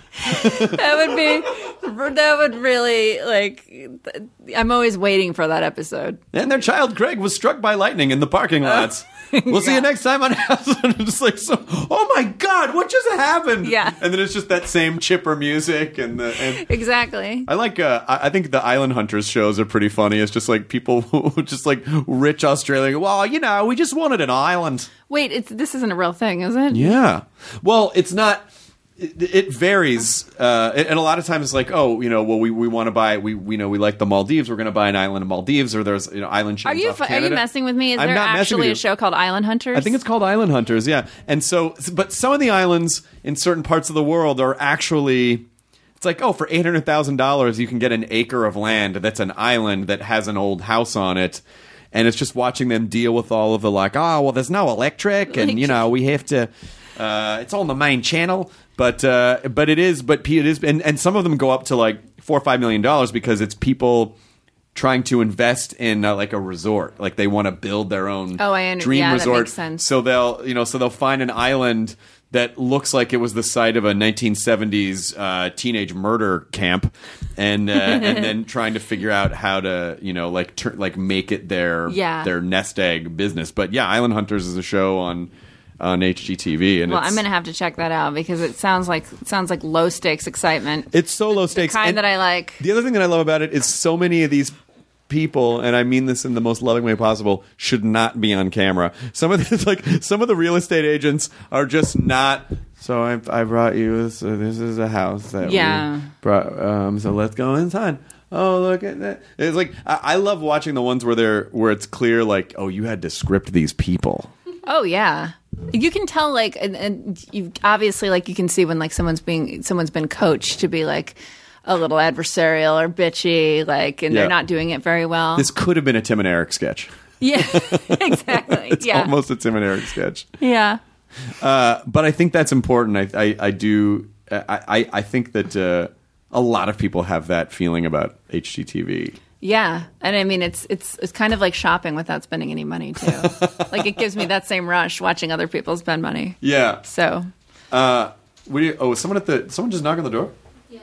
that would be, that would really, like, I'm always waiting for that episode. And their child Greg was struck by lightning in the parking lots. We'll see you next time on House. And it's like, so, oh my god, what just happened? Yeah. And then it's just that same chipper music and the. And Exactly. I like. Uh, I I think the Island Hunters shows are pretty funny. It's just like people, who just like rich Australian. Well, you know, we just wanted an island. Wait, it's, this isn't a real thing, is it? Yeah. Well, it's not. It, it varies, uh, and a lot of times it's like, oh, you know, well, we, we want to buy, we we know we like the Maldives, we're going to buy an island in Maldives, or there's you know island chains Are you off fu- are Canada. you messing with me? Is I'm there not messing with actually you. a show called Island Hunters? I think it's called Island Hunters, yeah. And so, but some of the islands in certain parts of the world are actually, it's like, oh, for eight hundred thousand dollars, you can get an acre of land that's an island that has an old house on it. And it's just watching them deal with all of the like, oh, well, there's no electric, and, you know, we have to, uh, it's on the main channel. But uh, but it is, but it is, and, and some of them go up to like four or five million dollars because it's people trying to invest in uh, like a resort, like they want to build their own Oh, I under- dream yeah, that resort. makes sense. So they'll you know so they'll find an island that looks like it was the site of a nineteen seventies uh, teenage murder camp, and uh, and then trying to figure out how to you know like tur- like make it their Yeah. their nest egg business. But yeah, Island Hunters is a show on. On H G T V, and Well, it's, I'm going to have to check that out because it sounds like it sounds like low stakes excitement. it's so low stakes. Kind And that I like. the other thing that I love about it is so many of these people, and I mean this in the most loving way possible, should not be on camera. Some of the, like some of the real estate agents are just not. So I, I brought you. So this is a house that Yeah. we brought. Um, so let's go inside. Oh, look at that! It's like I, I love watching the ones where they're where it's clear, like, oh, you had to script these people. Oh yeah, you can tell like, and, and you obviously like you can see when like someone's being someone's been coached to be like a little adversarial or bitchy, like, and Yeah. they're not doing it very well. This could have been a Tim and Eric sketch. Yeah, exactly. It's yeah, almost a Tim and Eric sketch. yeah. Uh, but I think that's important. I, I, I do. I, I, I think that uh, a lot of people have that feeling about H G T V. Yeah, and I mean it's it's it's kind of like shopping without spending any money too. Like it gives me that same rush watching other people spend money. Yeah. So Uh, what do you, oh, someone at the someone just knocked on the door. Yeah.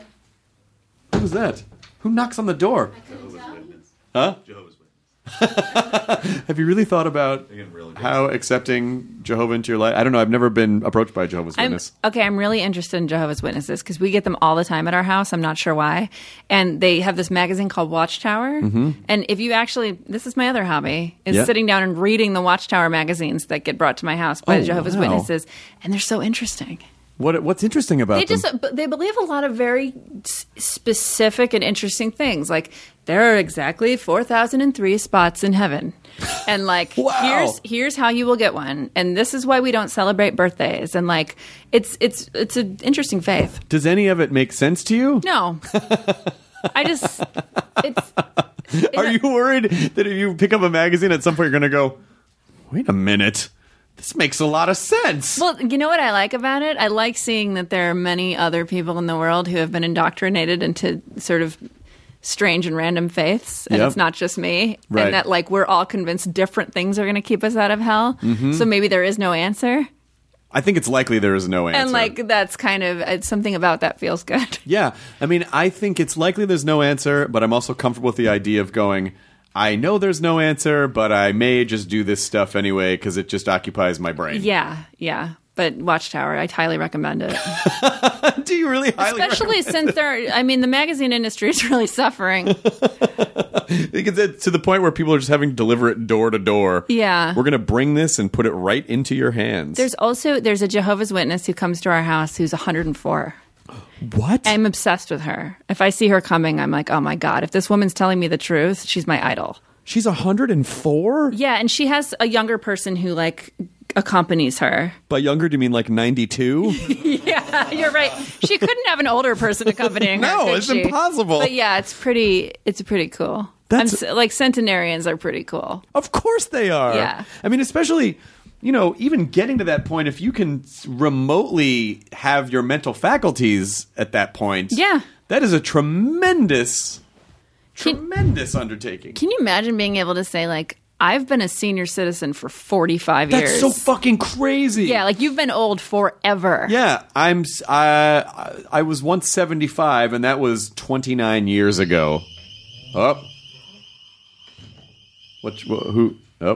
Who was that? Who knocks on the door? Huh? Jehovah's Witness. Have you really thought about They get really how accepting Jehovah into your life? I don't know. I've never been approached by a Jehovah's I'm Witness. okay. I'm really interested in Jehovah's Witnesses because we get them all the time at our house. I'm not sure why, and they have this magazine called Watchtower. Mm-hmm. And if you actually, this is my other hobby, is Yeah. sitting down and reading the Watchtower magazines that get brought to my house by Oh, the Jehovah's wow. Witnesses, and they're so interesting. What What's interesting about They them? just but they believe a lot of very s- specific and interesting things. Like there are exactly four thousand three spots in heaven, and like Wow. here's here's how you will get one, and this is why we don't celebrate birthdays. And like it's it's it's an interesting faith. Does any of it make sense to you? No, I just it's. Are you worried that if you pick up a magazine at some point you're going to go, wait a minute, this makes a lot of sense? Well, you know what I like about it? I like seeing that there are many other people in the world who have been indoctrinated into sort of strange and random faiths, and Yep. it's not just me. Right. And that, like, we're all convinced different things are going to keep us out of hell. Mm-hmm. So maybe there is no answer. I think it's likely there is no answer. And, like, that's kind of it's something about that feels good. Yeah. I mean, I think it's likely there's no answer, but I'm also comfortable with the idea of going, I know there's no answer, but I may just do this stuff anyway because it just occupies my brain. Yeah, yeah. But Watchtower, I highly recommend it. Do you really highly Especially since they're, I mean, the magazine industry is really suffering. Because it's to the point where people are just having to deliver it door to door. Yeah. We're going to bring this and put it right into your hands. There's also, there's a Jehovah's Witness who comes to our house who's one hundred four. What? I'm obsessed with her. If I see her coming, I'm like, oh my God, if this woman's telling me the truth, she's my idol. She's one hundred four? Yeah, and she has a younger person who, like, accompanies her. By younger, do you mean like ninety-two? Yeah, you're right. She couldn't have an older person accompanying her. No, could it's she? impossible. But yeah, it's pretty, it's pretty cool. That's- I'm, s- like, centenarians are pretty cool. Of course they are. Yeah. I mean, especially, you know, even getting to that point, if you can remotely have your mental faculties at that point, Yeah. that is a tremendous, Can- tremendous undertaking. Can you imagine being able to say, like, I've been a senior citizen for forty-five That's years? so fucking crazy. Yeah, like, you've been old forever. Yeah, I'm. s- I I was once seventy-five, and that was twenty-nine years ago. Oh, what? wh- Who? Oh,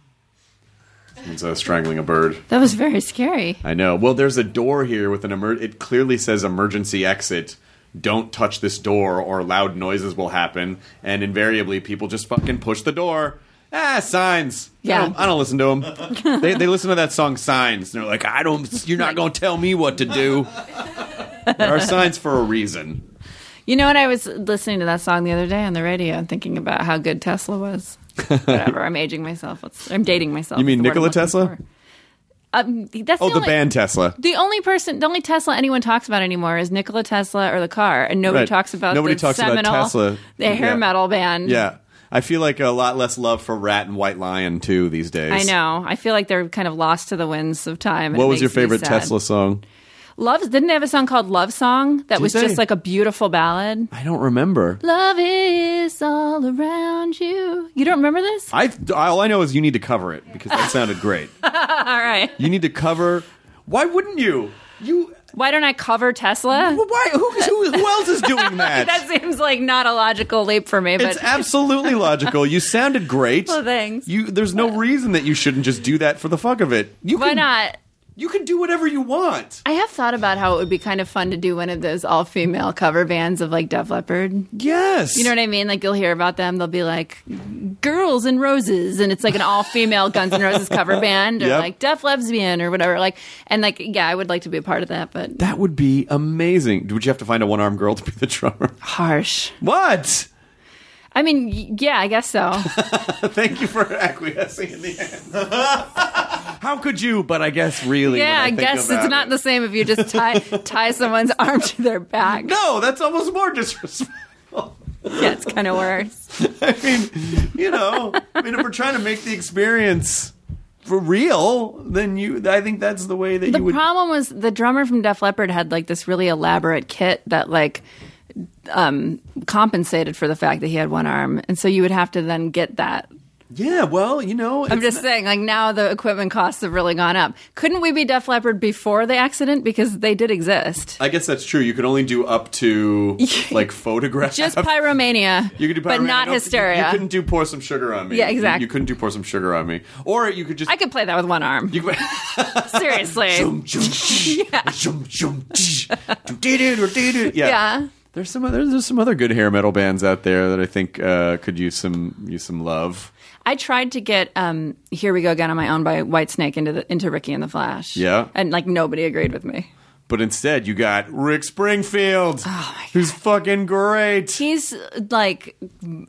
someone's uh, strangling a bird. That was very scary. I know. Well, there's a door here with an emer. It clearly says emergency exit. Don't touch this door, or loud noises will happen. And invariably, people just fucking push the door. Ah, Signs. Yeah. I don't, I don't listen to them. they, they listen to that song Signs. And they're like, I don't. You're not going to tell me what to do. There are signs for a reason. You know what? I was listening to that song the other day on the radio and thinking about how good Tesla was. Whatever. I'm aging myself. What's, I'm dating myself. You mean That's the word Nikola I'm looking Tesla? for. Um, that's Oh, the, the only, band Tesla. The only person, the only Tesla anyone talks about anymore is Nikola Tesla or the car, and nobody Right. talks about Nobody the talks about seminal, Tesla. the hair Yeah. metal band. Yeah. I feel like a lot less love for Rat and White Lion, too, these days. I know. I feel like they're kind of lost to the winds of time. and What it was your makes me favorite sad. Tesla song? Love? Didn't they have a song called Love Song that Did was they? just like a beautiful ballad? I don't remember. Love is all around you. You don't remember this? I all I know is you need to cover it because that sounded great. All right. You need to cover. Why wouldn't you? You. Why don't I cover Tesla? Why? Who, who, who else is doing that? That seems like not a logical leap for me, but It's absolutely logical. You sounded great. Well, thanks. You. There's no reason that you shouldn't just do that for the fuck of it. You why can, not? You can do whatever you want. I have thought about how it would be kind of fun to do one of those all-female cover bands of like Def Leppard. Yes. You know what I mean? Like you'll hear about them. They'll be like Girls and Roses, and it's like an all-female Guns N' Roses cover band, or Yep. like Def Lesbian, or whatever. Like, and like, yeah, I would like to be a part of that, but That would be amazing. Would you have to find a one-armed girl to be the drummer? harsh. What? I mean, y- yeah, I guess so. Thank you for acquiescing in the end. How could you? But I guess really. when Yeah, I think guess about it's not it. the same if you just tie tie someone's arm to their back. No, that's almost more disrespectful. Yeah, it's kind of worse. I mean, you know, I mean, if we're trying to make the experience for real, then you. I think that's the way that The you would. problem was the drummer from Def Leppard had like this really elaborate kit that like um, compensated for the fact that he had one arm, and so you would have to then get that. Yeah, well, you know, I'm it's just not- saying, like now the equipment costs have really gone up. Couldn't we be Def Leppard before the accident because they did exist? I guess that's true. You could only do up to like photographs. Just pyromania, You could do but Pyromania. not No, you- hysteria. You, couldn't do pour some sugar on me. Yeah, You- exactly. You, couldn't do pour some sugar on me, or you could just. I could play that with one arm. You could, Seriously. Zoom, zoom, Yeah. zoom, zoom, tsh. Do-do-do-do-do. yeah. Yeah. There's some other there's some other good hair metal bands out there that I think uh, could use some use some love. I tried to get um, "Here We Go Again" on my own by Whitesnake into the, into Ricky and the Flash. Yeah? and like nobody agreed with me. But instead, you got Rick Springfield, Oh, my who's fucking great. He's like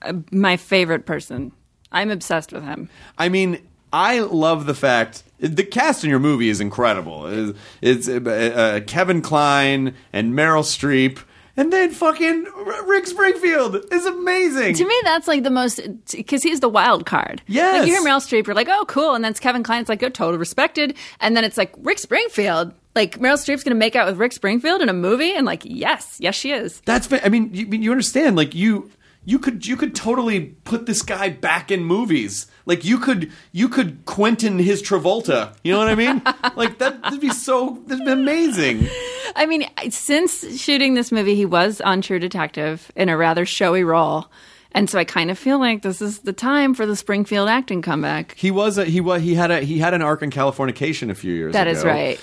my favorite person. I'm obsessed with him. I mean, I love the fact the cast in your movie is incredible. It's, it's uh, uh, Kevin Kline and Meryl Streep, and then fucking R- Rick Springfield is amazing. To me, that's like the most, because he's the wild card. Yes. Like you hear Meryl Streep, you're like, oh, cool. And then it's Kevin Kline, it's like, oh, totally respected. And then it's like, Rick Springfield. Like, Meryl Streep's going to make out with Rick Springfield in a movie? And like, yes, yes, she is. That's fa- I mean, you, you understand? Like you, you could you could totally put this guy back in movies. Like you could you could Quentin his Travolta. You know what I mean? Like that, that'd be so that'd be amazing. I mean, since shooting this movie, he was on True Detective in a rather showy role. And so I kind of feel like this is the time for the Springfield acting comeback. He was a, he was he had a he had an arc in Californication a few years That ago. is right.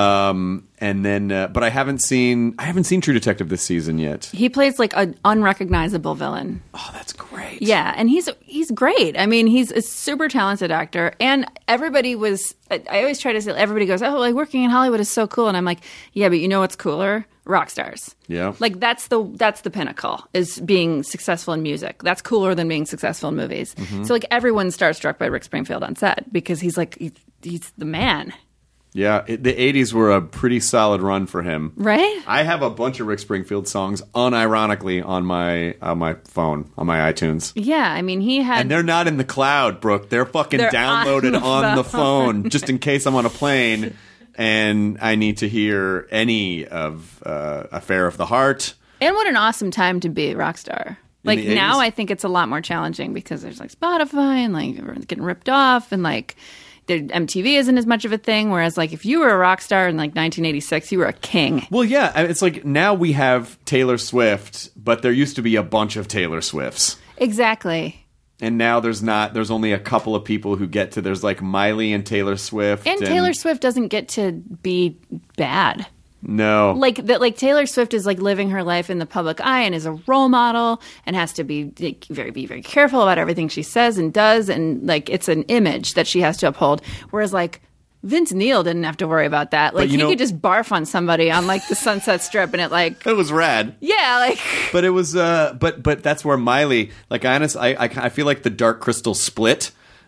Um, and then, uh, but I haven't seen I haven't seen True Detective this season yet. He plays like an unrecognizable villain. Oh, that's great. Yeah, and he's he's great. I mean, he's a super talented actor, and everybody was. I I always try to say, everybody goes, "Oh, like working in Hollywood is so cool," and I'm like, "Yeah, but you know what's cooler? Rock stars." Yeah. Like that's the that's the pinnacle is being successful in music. That's cooler than being successful in movies. Mm-hmm. So like everyone's starstruck by Rick Springfield on set because he's like he, he's the man, Yeah, it, the eighties were a pretty solid run for him. right? I have a bunch of Rick Springfield songs, unironically, on my on my phone, on my iTunes. Yeah, I mean he had And they're not in the cloud, Brooke. They're fucking They're downloaded on on the the phone, just in case I'm on a plane and I need to hear any of uh, Affair of the Heart. And what an awesome time to be a rock star. Like the now eighties? I think it's a lot more challenging because there's like Spotify and like everyone's getting ripped off and like there, M T V isn't as much of a thing. Whereas like if you were a rock star in like nineteen eighty-six, you were a king. Well, yeah, I- it's like now we have Taylor Swift, but there used to be a bunch of Taylor Swifts. Exactly. And now there's not, there's only a couple of people who get to, there's like Miley and Taylor Swift. And Taylor Swift doesn't get to be bad. No. Like that, like Taylor Swift is like living her life in the public eye and is a role model and has to be like, very, be very careful about everything she says and does, and like it's an image that she has to uphold. Whereas like Vince Neil didn't have to worry about that. Like you he know- could just barf on somebody on like the Sunset Strip, and it like It was rad. yeah, like But it was, uh, but but that's where Miley, like, honest, I, I I feel like the Dark Crystal split,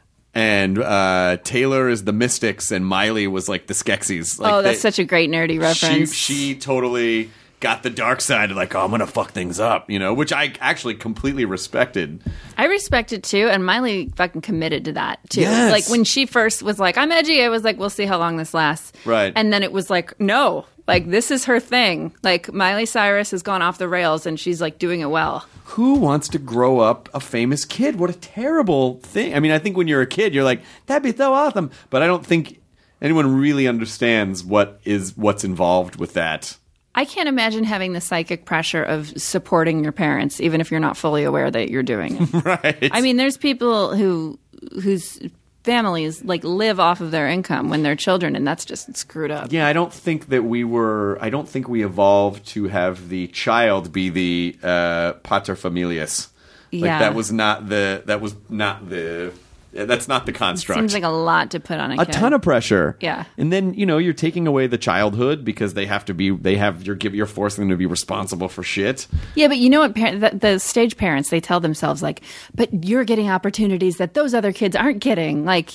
and uh, Taylor is the Mystics, and Miley was like the Skeksis. Like, oh, that's they- such a great nerdy she reference. she totally got the dark side, like, oh, I'm gonna fuck things up, you know, which I actually completely respected. I respect it too, and Miley fucking committed to that too. Yes. Like when she first was like, "I'm edgy," I was like, "We'll see how long this lasts." Right. And then it was like, "No, like this is her thing." Like Miley Cyrus has gone off the rails, and she's like doing it well. Who wants to grow up a famous kid? What a terrible thing. I mean, I think when you're a kid, you're like, that'd be so awesome. But I don't think anyone really understands what is what's involved with that. I can't imagine having the psychic pressure of supporting your parents, even if you're not fully aware that you're doing it. Right. I mean, there's people who whose families like live off of their income when they're children, and that's just screwed up. Yeah, I don't think that we were. I don't think we evolved to have the child be the uh, pater familias. Like Yeah. that was not the. That was not the. That's not the construct. Seems like a lot to put on a, a kid. ton of pressure. Yeah. and then you know you're taking away the childhood because they have to be. They have you're give you're forcing them to be responsible for shit. Yeah, but you know what? Par- the, the stage parents, they tell themselves like, "But you're getting opportunities that those other kids aren't getting." Like,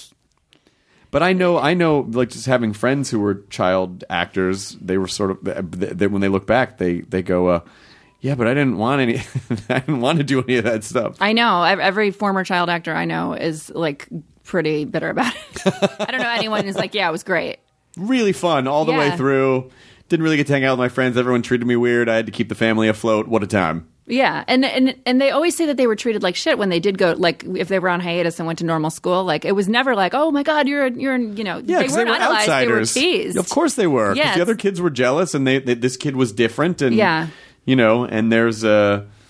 But I know, I know, like just having friends who were child actors, they were sort of. They, they, when they look back, they they go, uh, "Yeah, but I didn't want any. I didn't want to do any of that stuff." I know ev- every former child actor I know is like pretty bitter about it. I don't know anyone who's like, "Yeah, it was great." Really fun all the way Yeah. through. Didn't really get to hang out with my friends. Everyone treated me weird. I had to keep the family afloat. What a time. Yeah, and and and they always say that they were treated like shit when they did go, like if they were on hiatus and went to normal school. Like it was never like, "Oh my God, you're you're you know." Yeah, they because weren't they were idolized, outsiders. They were teased. Of course they were. Because Yes. the other kids were jealous, and they, they this kid was different. And Yeah. you know, and there's a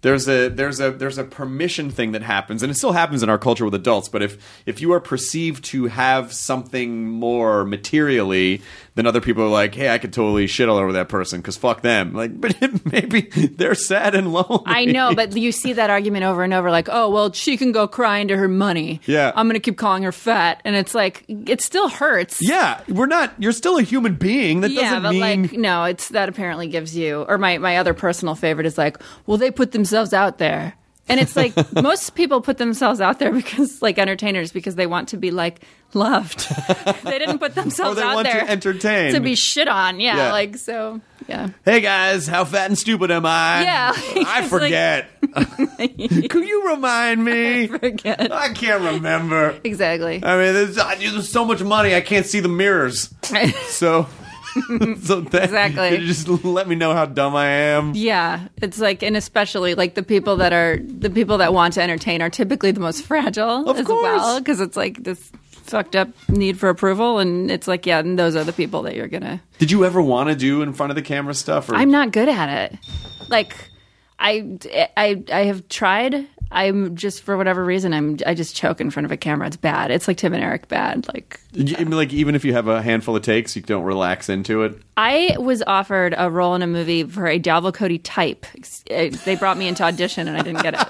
there's a there's a there's a permission thing that happens, and it still happens in our culture with adults. But if if you are perceived to have something more materially, then other people are like, hey, I could totally shit all over that person because fuck them. Like, but maybe they're sad and lonely. I know, but you see that argument over and over, like, oh, well, she can go cry into her money. Yeah. I'm going to keep calling her fat. And it's like, it still hurts. Yeah, we're not. You're still a human being. That Yeah, doesn't but mean. like, no, it's that apparently gives you, or my, my other personal favorite is like, well, they put themselves out there. And it's like, most people put themselves out there because, like, entertainers, because they want to be, like, loved. They didn't put themselves Or they out want to there entertain. to be shit on. Yeah, Yeah. like, so, yeah. Hey guys, how fat and stupid am I? Yeah. I It's forget. Could you remind me? Forget. I can't remember. Exactly. I mean, there's, I, there's so much money, I can't see the mirrors. So, so that, Exactly. could you just let me know how dumb I am? Yeah, it's like, and especially like the people that are the people that want to entertain are typically the most fragile Of as course. well, because it's like this fucked up need for approval, and it's like, yeah, and those are the people that you're gonna. Did you ever want to do in front of the camera stuff? Or? I'm not good at it. Like, I, I, I have tried. I'm just for whatever reason, I'm I just choke in front of a camera. It's bad. It's like Tim and Eric bad. Like. You- I mean, like even if you have a handful of takes, you don't relax into it. I was offered a role in a movie for a Dalvo Cody type. Uh, They brought me into audition, and I didn't get it.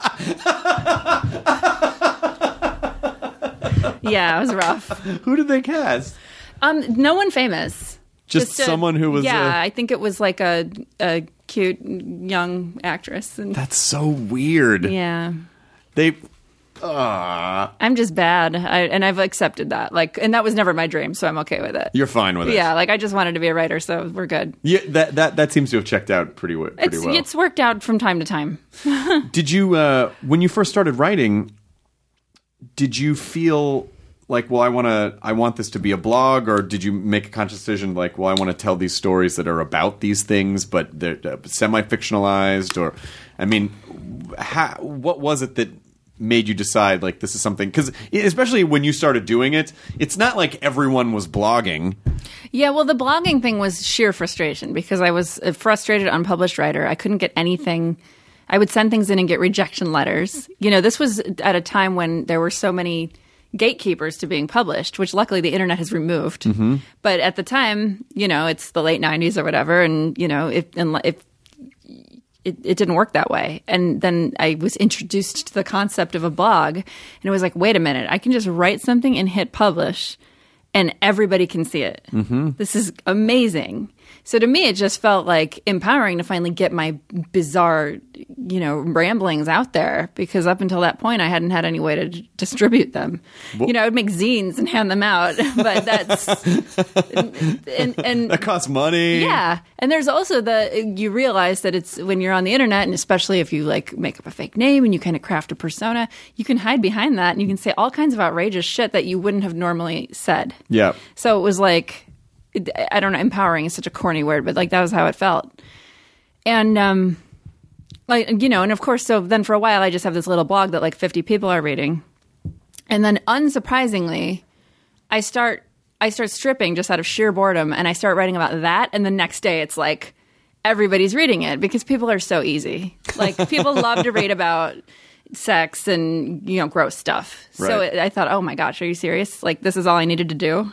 Yeah, it was rough. Who did they cast? Um, no one famous. Just a- someone who was Yeah, a- I think it was like a a cute young actress, and That's so weird. yeah, They. Uh, I'm just bad, I, and I've accepted that. Like, and that was never my dream, so I'm okay with it. you're fine with it. Yeah, like I just wanted to be a writer, so we're good. Yeah, that that that seems to have checked out pretty, w- pretty It's well. it's worked out from time to time. Did you, uh, when you first started writing, did you feel like, well, I want to, I want this to be a blog, or did you make a conscious decision, like, well, I want to tell these stories that are about these things, but they're uh, semi-fictionalized, or, I mean, how, what was it that made you decide, like, this is something, because especially when you started doing it, it's not like everyone was blogging. Yeah, well, the blogging thing was sheer frustration because I was a frustrated, unpublished writer. I couldn't get anything. I would send things in and get rejection letters. You know, this was at a time when there were so many gatekeepers to being published, which luckily the internet has removed. Mm-hmm. But at the time, you know, it's the late nineties or whatever, and you know, if and if it, it didn't work that way. And then I was introduced to the concept of a blog, and it was like, wait a minute, I can just write something and hit publish, and everybody can see it. Mm-hmm. This is amazing. So to me, it just felt like empowering to finally get my bizarre, you know, ramblings out there, because up until that point, I hadn't had any way to d- distribute them. Well- you know, I would make zines and hand them out, but that's and, and, and That costs money. yeah, and there's also the you realize that it's when you're on the internet, and especially if you like make up a fake name and you kind of craft a persona, you can hide behind that and you can say all kinds of outrageous shit that you wouldn't have normally said. Yeah. So it was like, I don't know, empowering is such a corny word, but like that was how it felt. And um, like you know, and of course, so then for a while, I just have this little blog that like fifty people are reading, and then unsurprisingly, I start. I start stripping just out of sheer boredom, and I start writing about that. And the next day, it's like everybody's reading it because people are so easy. Like people love to read about sex and you know gross stuff. So Right. it, I thought, oh my gosh, are you serious? Like this is all I needed to do.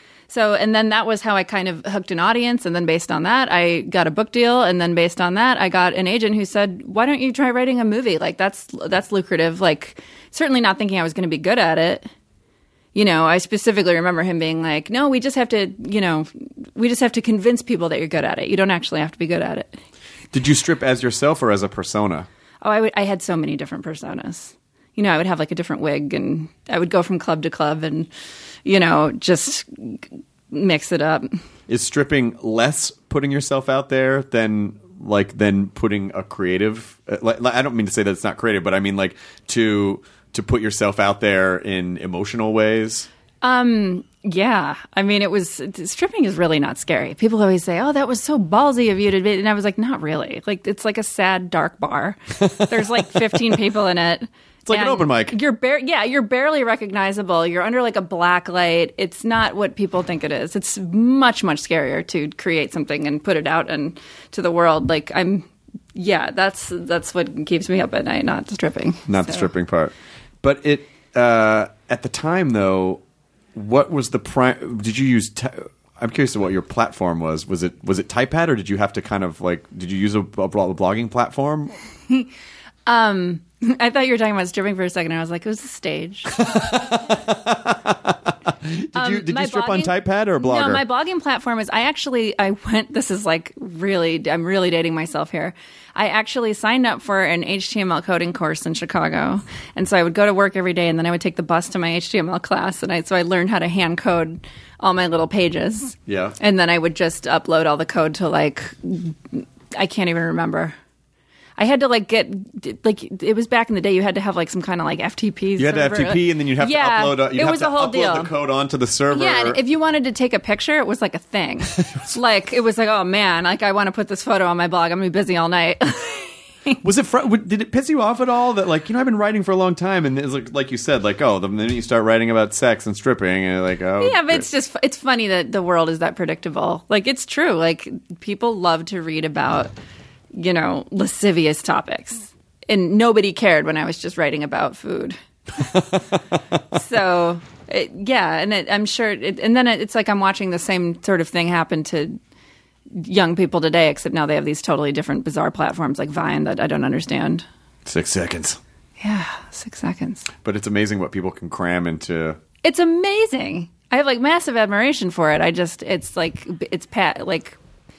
So and then that was how I kind of hooked an audience, and then based on that, I got a book deal, and then based on that, I got an agent who said, "Why don't you try writing a movie? Like that's that's lucrative." Like certainly not thinking I was going to be good at it. You know, I specifically remember him being like, no, we just have to, you know, we just have to convince people that you're good at it. You don't actually have to be good at it. Did you strip as yourself or as a persona? Oh, I, would, I had so many different personas. You know, I would have like a different wig, and I would go from club to club and, you know, just mix it up. Is stripping less putting yourself out there than like than putting a creative? uh, Like, like- I don't mean to say that it's not creative, but I mean like to to put yourself out there in emotional ways. Um, yeah. I mean, it was stripping is really not scary. People always say, "Oh, that was so ballsy of you to admit," and I was like, "Not really. Like, it's like a sad, dark bar. There's like fifteen people in it." It's like an open mic. You're bar- yeah, you're barely recognizable. You're under like a black light. It's not what people think it is. It's much, much scarier to create something and put it out and to the world. Like I'm, yeah, that's that's what keeps me up at night, not stripping. Not the So- stripping part. But it uh, at the time though, what was the prime? Did you use? T- I'm curious to what your platform was. Was it was it Typepad, or did you have to kind of like? Did you use a, a blogging platform? Um, I thought you were talking about stripping for a second. And I was like, it was a stage. Did you did my you strip blogging- on Typepad or Blogger? No, my blogging platform is I actually I went this is like really I'm really dating myself here. I actually signed up for an H T M L coding course in Chicago. And so I would go to work every day and then I would take the bus to my H T M L class and I so I learned how to hand code all my little pages. Yeah. And then I would just upload all the code to like I can't even remember. I had to like get like it was back in the day. You had to have like some kind of like F T P. You had to server. F T P, and then you'd have Yeah, to upload. A, you'd it have was to a whole upload deal. the code onto the server. Yeah, and if you wanted to take a picture, it was like a thing. Like it was like, oh man, like I want to put this photo on my blog. I'm gonna be busy all night. Was it? Fr- w- did it piss you off at all that like you know I've been writing for a long time, and it's like like you said, like oh the minute you start writing about sex and stripping, and you're like oh Yeah, but it's just it's funny that the world is that predictable. Like it's true. Like people love to read about you know lascivious topics, and nobody cared when I was just writing about food. So it, yeah, and it, I'm sure. It, and then it, it's like I'm watching the same sort of thing happen to young people today, except now they have these totally different, bizarre platforms like Vine that I don't understand. six seconds. Yeah, six seconds. But it's amazing what people can cram into. It's amazing. I have like massive admiration for it. I just, it's like, it's pat, like,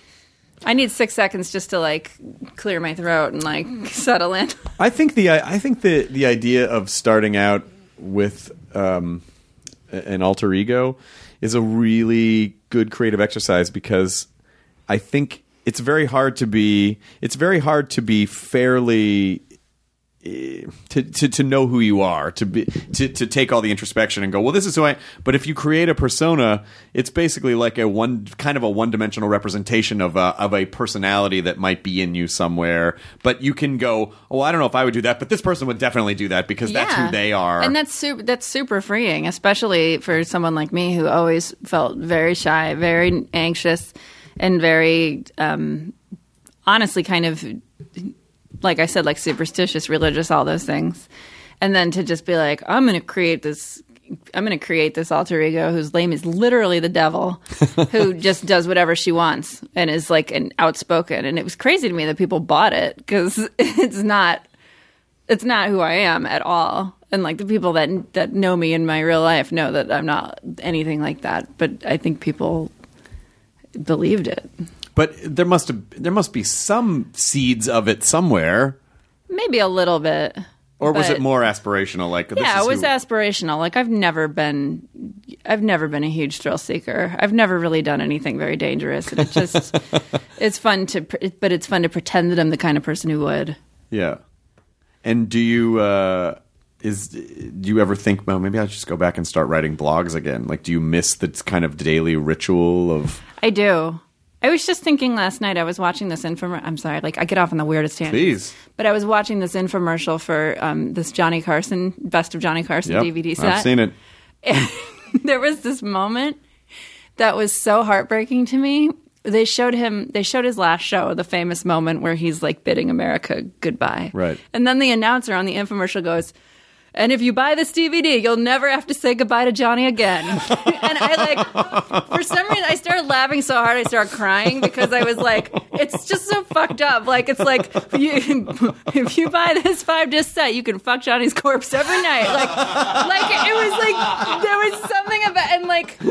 I need six seconds just to like clear my throat and like settle in. I think the I think the the idea of starting out with um, an alter ego is a really good creative exercise because I think it's very hard to be it's very hard to be fairly eh, to, to to know who you are, to be to, to take all the introspection and go, well, this is who I. But if you create a persona, it's basically like a one kind of a one dimensional representation of a of a personality that might be in you somewhere. But you can go, oh, I don't know if I would do that, but this person would definitely do that because that's who they are. And that's super, that's super freeing, especially for someone like me who always felt very shy, very anxious, and very um, honestly kind of, like I said, like superstitious, religious, all those things. And then to just be like, I'm going to create this, I'm going to create this alter ego whose name is literally the devil, who just does whatever she wants and is like an outspoken. And it was crazy to me that people bought it because it's not, it's not who I am at all. And like the people that that know me in my real life know that I'm not anything like that. But I think people believed it. But there must have there must be some seeds of it somewhere, Maybe a little bit. or was but- it more aspirational? Like this Yeah, is it was who- aspirational. Like I've never been, I've never been a huge thrill seeker. I've never really done anything very dangerous. And it just, it's fun to, pre- but it's fun to pretend that I'm the kind of person who would. Yeah. And do you uh, is do you ever think, well, maybe I'll just go back and start writing blogs again? Like, do you miss the kind of daily ritual of? I do. I was just thinking last night. I was watching this infomercial. I'm sorry, like I get off on the weirdest tangent. Please. But I was watching this infomercial for um, this Johnny Carson, Best of Johnny Carson Yep, D V D set. I've seen it. And there was this moment that was so heartbreaking to me. They showed him, they showed his last show, the famous moment where he's like bidding America goodbye. Right. And then the announcer on the infomercial goes, and if you buy this D V D, you'll never have to say goodbye to Johnny again. And I like, for some reason, I started laughing so hard I started crying because I was like, it's just so fucked up. Like, it's like, you, if you buy this five disc set, you can fuck Johnny's corpse every night. Like, like it was like, there was something about, and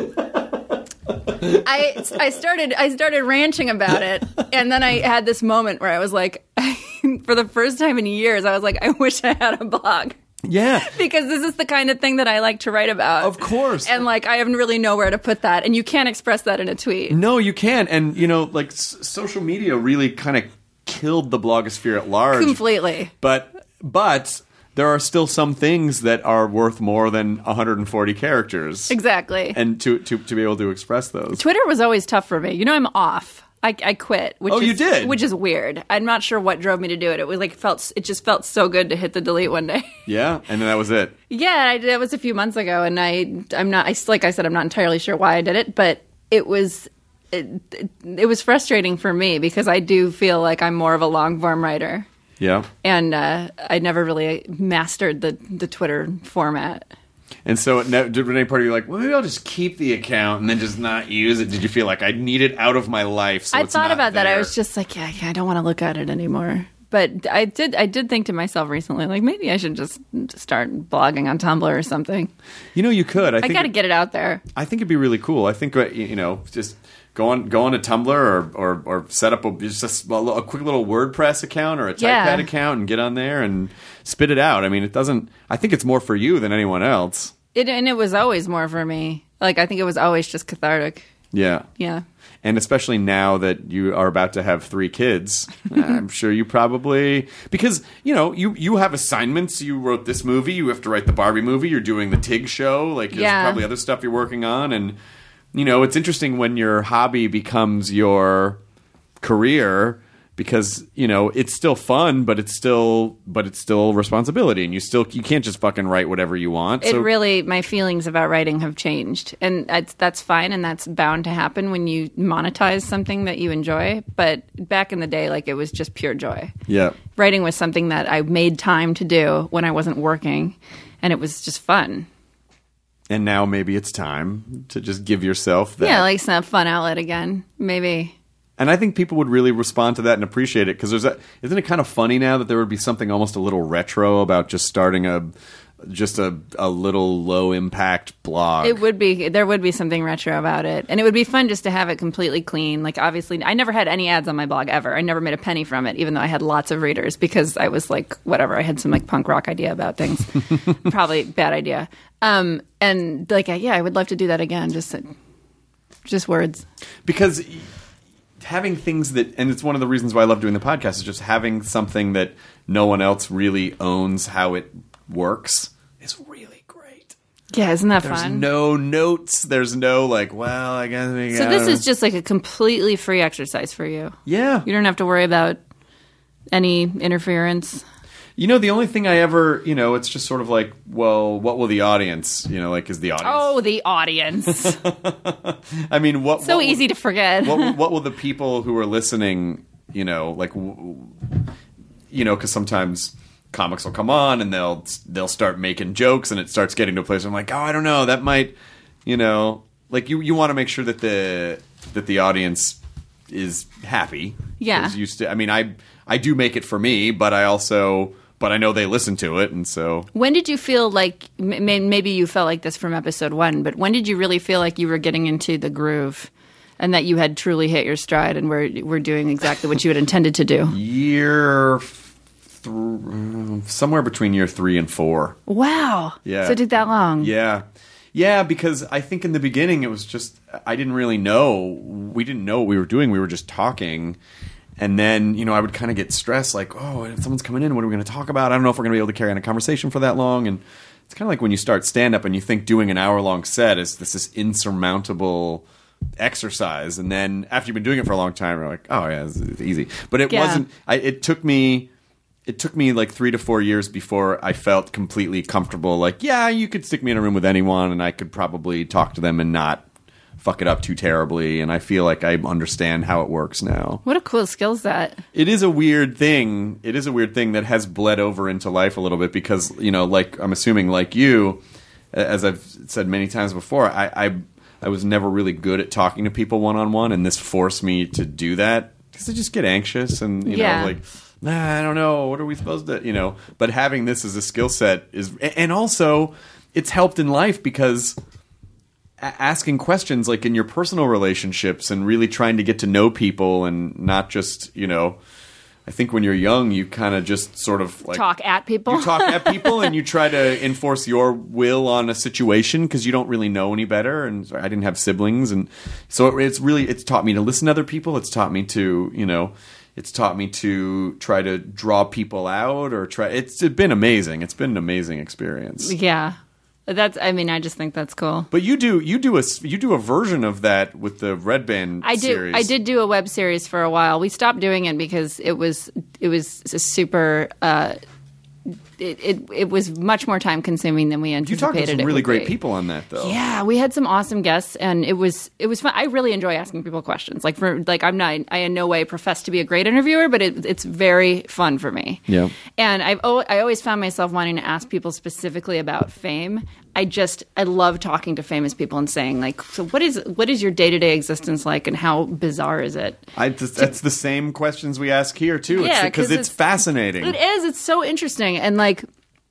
like, I, I started, I started ranting about it. And then I had this moment where I was like, for the first time in years, I was like, I wish I had a blog. Yeah. Because this is the kind of thing that I like to write about. Of course. And like, I haven't really know where to put that. And you can't express that in a tweet. No, you can. And, you know, like s- social media really kind of killed the blogosphere at large. Completely. But, but there are still some things that are worth more than one hundred forty characters. Exactly. And to, to, to be able to express those. Twitter was always tough for me. You know, I'm off. I, I quit. Which Oh, is, you did? Which is weird. I'm not sure what drove me to do it. It was like felt. It just felt so good to hit the delete one day. Yeah. And then that was it. Yeah, I did. It was a few months ago, and I, I'm not. I like I said, I'm not entirely sure why I did it, but it was. it, it, it was frustrating for me because I do feel like I'm more of a long form writer. Yeah. And uh, I never really mastered the, the Twitter format. And so, it ne- did any part of you like, well, maybe I'll just keep the account and then just not use it? Did you feel like I need it out of my life? So I it's thought not about that. I there? was just like, yeah, yeah, I don't want to look at it anymore. But I did. I did think to myself recently, like maybe I should just start blogging on Tumblr or something. You know, you could. I, I think got to it- get it out there. I think it'd be really cool. I think uh, you know, just go on go on to Tumblr or or, or set up a, just a, a quick little WordPress account or a TypePad Yeah. account and get on there and spit it out. I mean, it doesn't. I think it's more for you than anyone else. It and it was always more for me. Like I think it was always just cathartic. Yeah. Yeah. And especially now that you are about to have three kids, I'm sure you probably because you know you you have assignments. You wrote this movie. You have to write the Barbie movie. You're doing the Tig show. Like there's Yeah. probably other stuff you're working on. And you know it's interesting when your hobby becomes your career because you know it's still fun, but it's still but it's still responsibility, and you still you can't just fucking write whatever you want. It so, really, my feelings about writing have changed, and that's, that's fine, and that's bound to happen when you monetize something that you enjoy. But back in the day, like it was just pure joy. yeah. Writing was something that I made time to do when I wasn't working, and it was just fun. And now maybe it's time to just give yourself that. Yeah, like some fun outlet again, maybe. And I think people would really respond to that and appreciate it because there's a, isn't it kind of funny now that there would be something almost a little retro about just starting a just a, a little low impact blog. It would be there would be something retro about it, and it would be fun just to have it completely clean. Like obviously, I never had any ads on my blog ever. I never made a penny from it, even though I had lots of readers because I was like whatever. I had some like punk rock idea about things, probably bad idea. Um, and like I, yeah, I would love to do that again. Just just words. because having things that, and it's one of the reasons why I love doing the podcast, is just having something that no one else really owns how it works is really great. Yeah, isn't that There's fun? no notes. There's no like, well, I guess we So gotta- this is just like a completely free exercise for you. yeah. You don't have to worry about any interference. You know, the only thing I ever, you know, it's just sort of like, well, what will the audience, you know, like, is the audience? Oh, the audience. I mean, what? So what easy to forget. what, what will the people who are listening, you know, like, w- you know, because sometimes comics will come on and they'll they'll start making jokes and it starts getting to a place where I'm like, oh, I don't know, that might, you know, like you you want to make sure that the that the audience is happy. Yeah. 'Cause you st- I mean, I I do make it for me, but I also. But I know they listen to it, and so... When did you feel like, m- maybe you felt like this from episode one, but when did you really feel like you were getting into the groove and that you had truly hit your stride and were, were doing exactly what you had intended to do? Year... Th- somewhere between year three and four. Wow. Yeah. So it took that long. Yeah. Yeah, because I think in the beginning it was just... I didn't really know. We didn't know what we were doing. We were just talking. And then, you know, I would kind of get stressed, like, oh, if someone's coming in, what are we going to talk about? I don't know if we're going to be able to carry on a conversation for that long. And it's kind of like when you start stand-up and you think doing an hour-long set is this, this insurmountable exercise. And then after you've been doing it for a long time, you're like, oh, yeah, it's, it's easy. But it Yeah. wasn't... I, it took me... It took me like three to four years before I felt completely comfortable. Like, yeah, you could stick me in a room with anyone and I could probably talk to them and not fuck it up too terribly. And I feel like I understand how it works now. What a cool skill set. It is a weird thing. It is a weird thing that has bled over into life a little bit because, you know, like I'm assuming like you, as I've said many times before, I, I, I was never really good at talking to people one-on-one, and this forced me to do that because I just get anxious and, you Yeah. know, like... Nah, I don't know. What are we supposed to, you know? But having this as a skill set is, and also, it's helped in life because a- asking questions, like in your personal relationships, and really trying to get to know people, and not just, you know, I think when you're young, you kind of just sort of like Talk at people. You talk at people, and you try to enforce your will on a situation because you don't really know any better. And I didn't have siblings, and so it, it's really it's taught me to listen to other people. It's taught me to, you know. It's taught me to try to draw people out or try. It's been amazing. It's been an amazing experience. Yeah. That's, I mean, I just think that's cool. But you do you do a you do a version of that with the Red Band I do. series. I did do a web series for a while. We stopped doing it because it was it was a super. Uh, it, it it was much more time consuming than we You anticipated. talked to some it really would great be. people on that, though. Yeah, we had some awesome guests, and it was it was fun. I really enjoy asking people questions. Like for like, I'm not I in no way profess to be a great interviewer, but it, it's very fun for me. Yeah. And I've al- I always found myself wanting to ask people specifically about fame. I just I love talking to famous people and saying like, so what is what is your day to day existence like, and how bizarre is it? I just, that's the same questions we ask here too. Yeah, because 'cause it's, it's- fascinating. It is. It's so interesting, and like,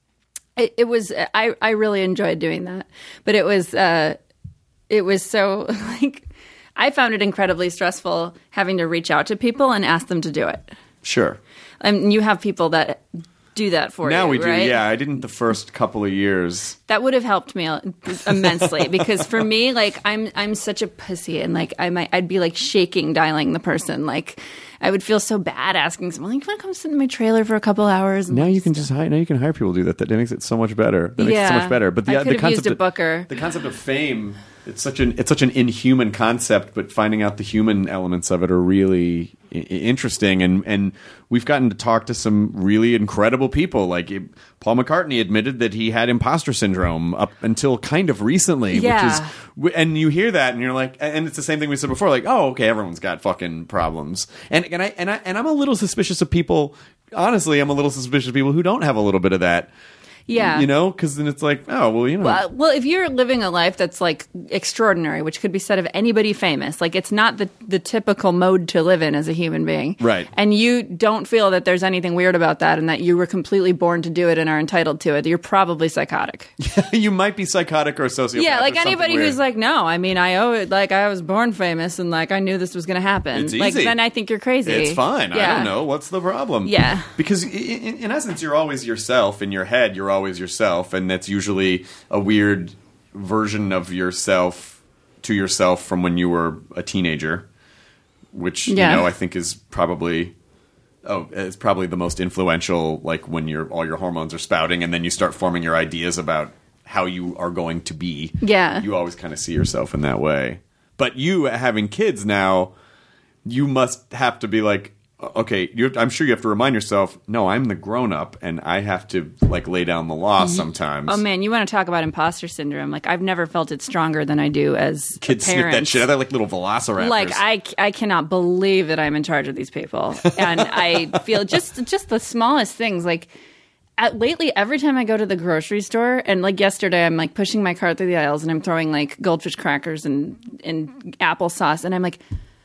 it, it was. I I really enjoyed doing that, but it was. Uh, it was so like, I found it incredibly stressful having to reach out to people and ask them to do it. Sure. And you have people that do that for you. Now we do. right? Yeah, I didn't the first couple of years. That would have helped me immensely because for me, like I'm I'm such a pussy, and like I might I'd be like shaking dialing the person. Like I would feel so bad asking someone, like, "You want to come sit in my trailer for a couple hours?" And Now like, you can just hire. Now you can hire people to do that. That makes it so much better. That makes it so Yeah. much better. But the, I the could have concept used a of- booker. The concept of fame. It's such an it's such an inhuman concept, but finding out the human elements of it are really I- interesting. And and we've gotten to talk to some really incredible people. Like it, Paul McCartney admitted that he had imposter syndrome up until kind of recently. Yeah. Which is, w- and you hear that, and you're like, and it's the same thing we said before. Like, oh, okay, everyone's got fucking problems. And and I and I and I'm a little suspicious of people. Honestly, I'm a little suspicious of people who don't have a little bit of that. Yeah. You know, because then it's like, oh, well, you know. Uh, well, if you're living a life that's like extraordinary, which could be said of anybody famous, like it's not the the typical mode to live in as a human being, Right. And you don't feel that there's anything weird about that, and that you were completely born to do it and are entitled to it, you're probably psychotic. You might be psychotic or a sociopath. Yeah, like or something anybody weird. who's like, no, I mean, I owe it. Like I was born famous, and like I knew this was going to happen. It's Like easy. then I think you're crazy. It's fine. I Yeah. don't know. What's the problem? Yeah. Because i- in, in essence, you're always yourself. In your head, you're always yourself. And that's usually a weird version of yourself to yourself from when you were a teenager, which, Yeah. you know, I think is probably... Oh, it's probably the most influential, like when you're, all your hormones are spouting and then you start forming your ideas about how you are going to be. Yeah. You always kind of see yourself in that way. But you, having kids now, you must have to be like, okay, you're, I'm sure you have to remind yourself, no, I'm the grown-up, and I have to, like, lay down the law sometimes. Oh man, you want to talk about imposter syndrome? Like I've never felt it stronger than I do as Kids a sniff parent. that shit out. They're like little velociraptors. Like I, I cannot believe that I'm in charge of these people, and I feel just just the smallest things. Like at, lately, every time I go to the grocery store, and like yesterday, I'm like pushing my cart through the aisles, and I'm throwing like goldfish crackers and and applesauce, and I'm like,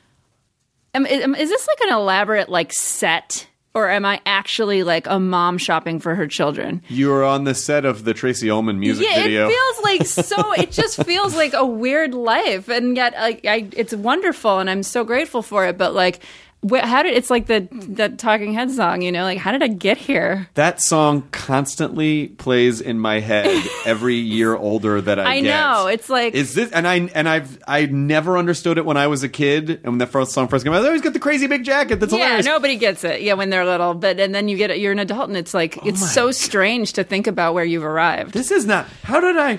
am, am, is this like an elaborate like set? Or am I actually like a mom shopping for her children? You were on the set of the Tracy Ullman music Yeah, video. it feels like so. It just feels like a weird life, and yet like I, it's wonderful, and I'm so grateful for it. But like, wh- how did it's like the that Talking Head song? You know, like how did I get here? That song constantly plays in my head every year older that I, I get. know, it's like- is this? And I and I've I never understood it when I was a kid. And when the first song first came out, I always got the crazy big jacket. That's Yeah, hilarious. nobody gets it. Yeah, when they're little, but and then you get it. You're an adult, and it's like it's my so strange to think about where you've arrived. This is not. How did I?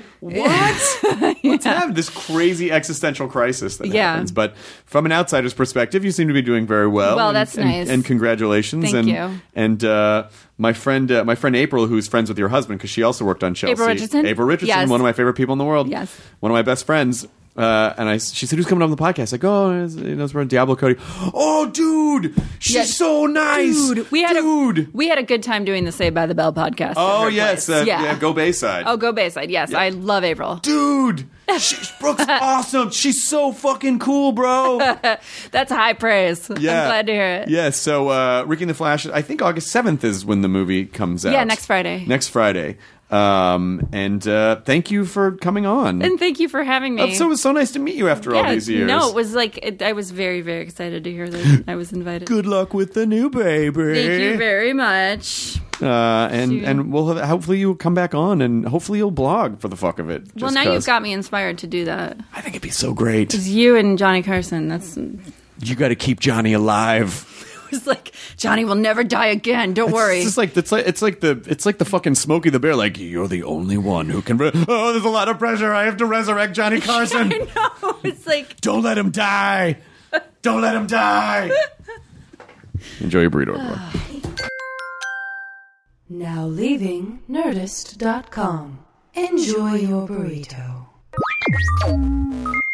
What? What's happened? This crazy existential crisis that Yeah. happens. But from an outsider's perspective, you seem to be doing very well. Well, and- that's and- nice. And congratulations. Thank and, you. And uh, my friend, uh, my friend April, who's friends with your husband, because she also worked on Chelsea. April Richardson? April Richardson, Yes. one of my favorite people in the world. Yes. One of my best friends. Uh, and I, she said, "Who's coming on the podcast?" Like, oh, it's, you know, it's from Diablo Cody. Oh, dude, she's Yeah. so nice, Dude, we had dude. a we had a good time doing the Saved by the Bell podcast. at oh her yes, place. uh, yeah. yeah, go Bayside. Oh, go Bayside. Yes, I love April. Dude, she, Brooke's awesome. She's so fucking cool, bro. That's high praise. Yeah. I'm glad to hear it. Yeah, so uh, Ricky and the Flash, I think August seventh is when the movie comes out. Yeah, next Friday. Next Friday. Um, and uh, thank you for coming on. And thank you for having me. Oh, so it was so nice to meet you after all Yeah, these years. No, it was like it, I was very, very excited to hear that I was invited. Good luck with the new baby. Thank you very much. Uh, and you. and we'll have, hopefully you'll come back on and hopefully you'll blog for the fuck of it. Well, just now 'cause. you've got me inspired to do that. I think it'd be so great. It's you and Johnny Carson. That's You got to keep Johnny alive. it's like Johnny will never die again. Don't worry. It's just like it's like it's like the it's like the fucking Smokey the Bear. Like you're the only one who can. Re- oh, there's a lot of pressure. I have to resurrect Johnny Carson. I know. It's like Don't let him die. Don't let him die. Enjoy your burrito, everyone. Now leaving Nerdist dot com. Enjoy your burrito.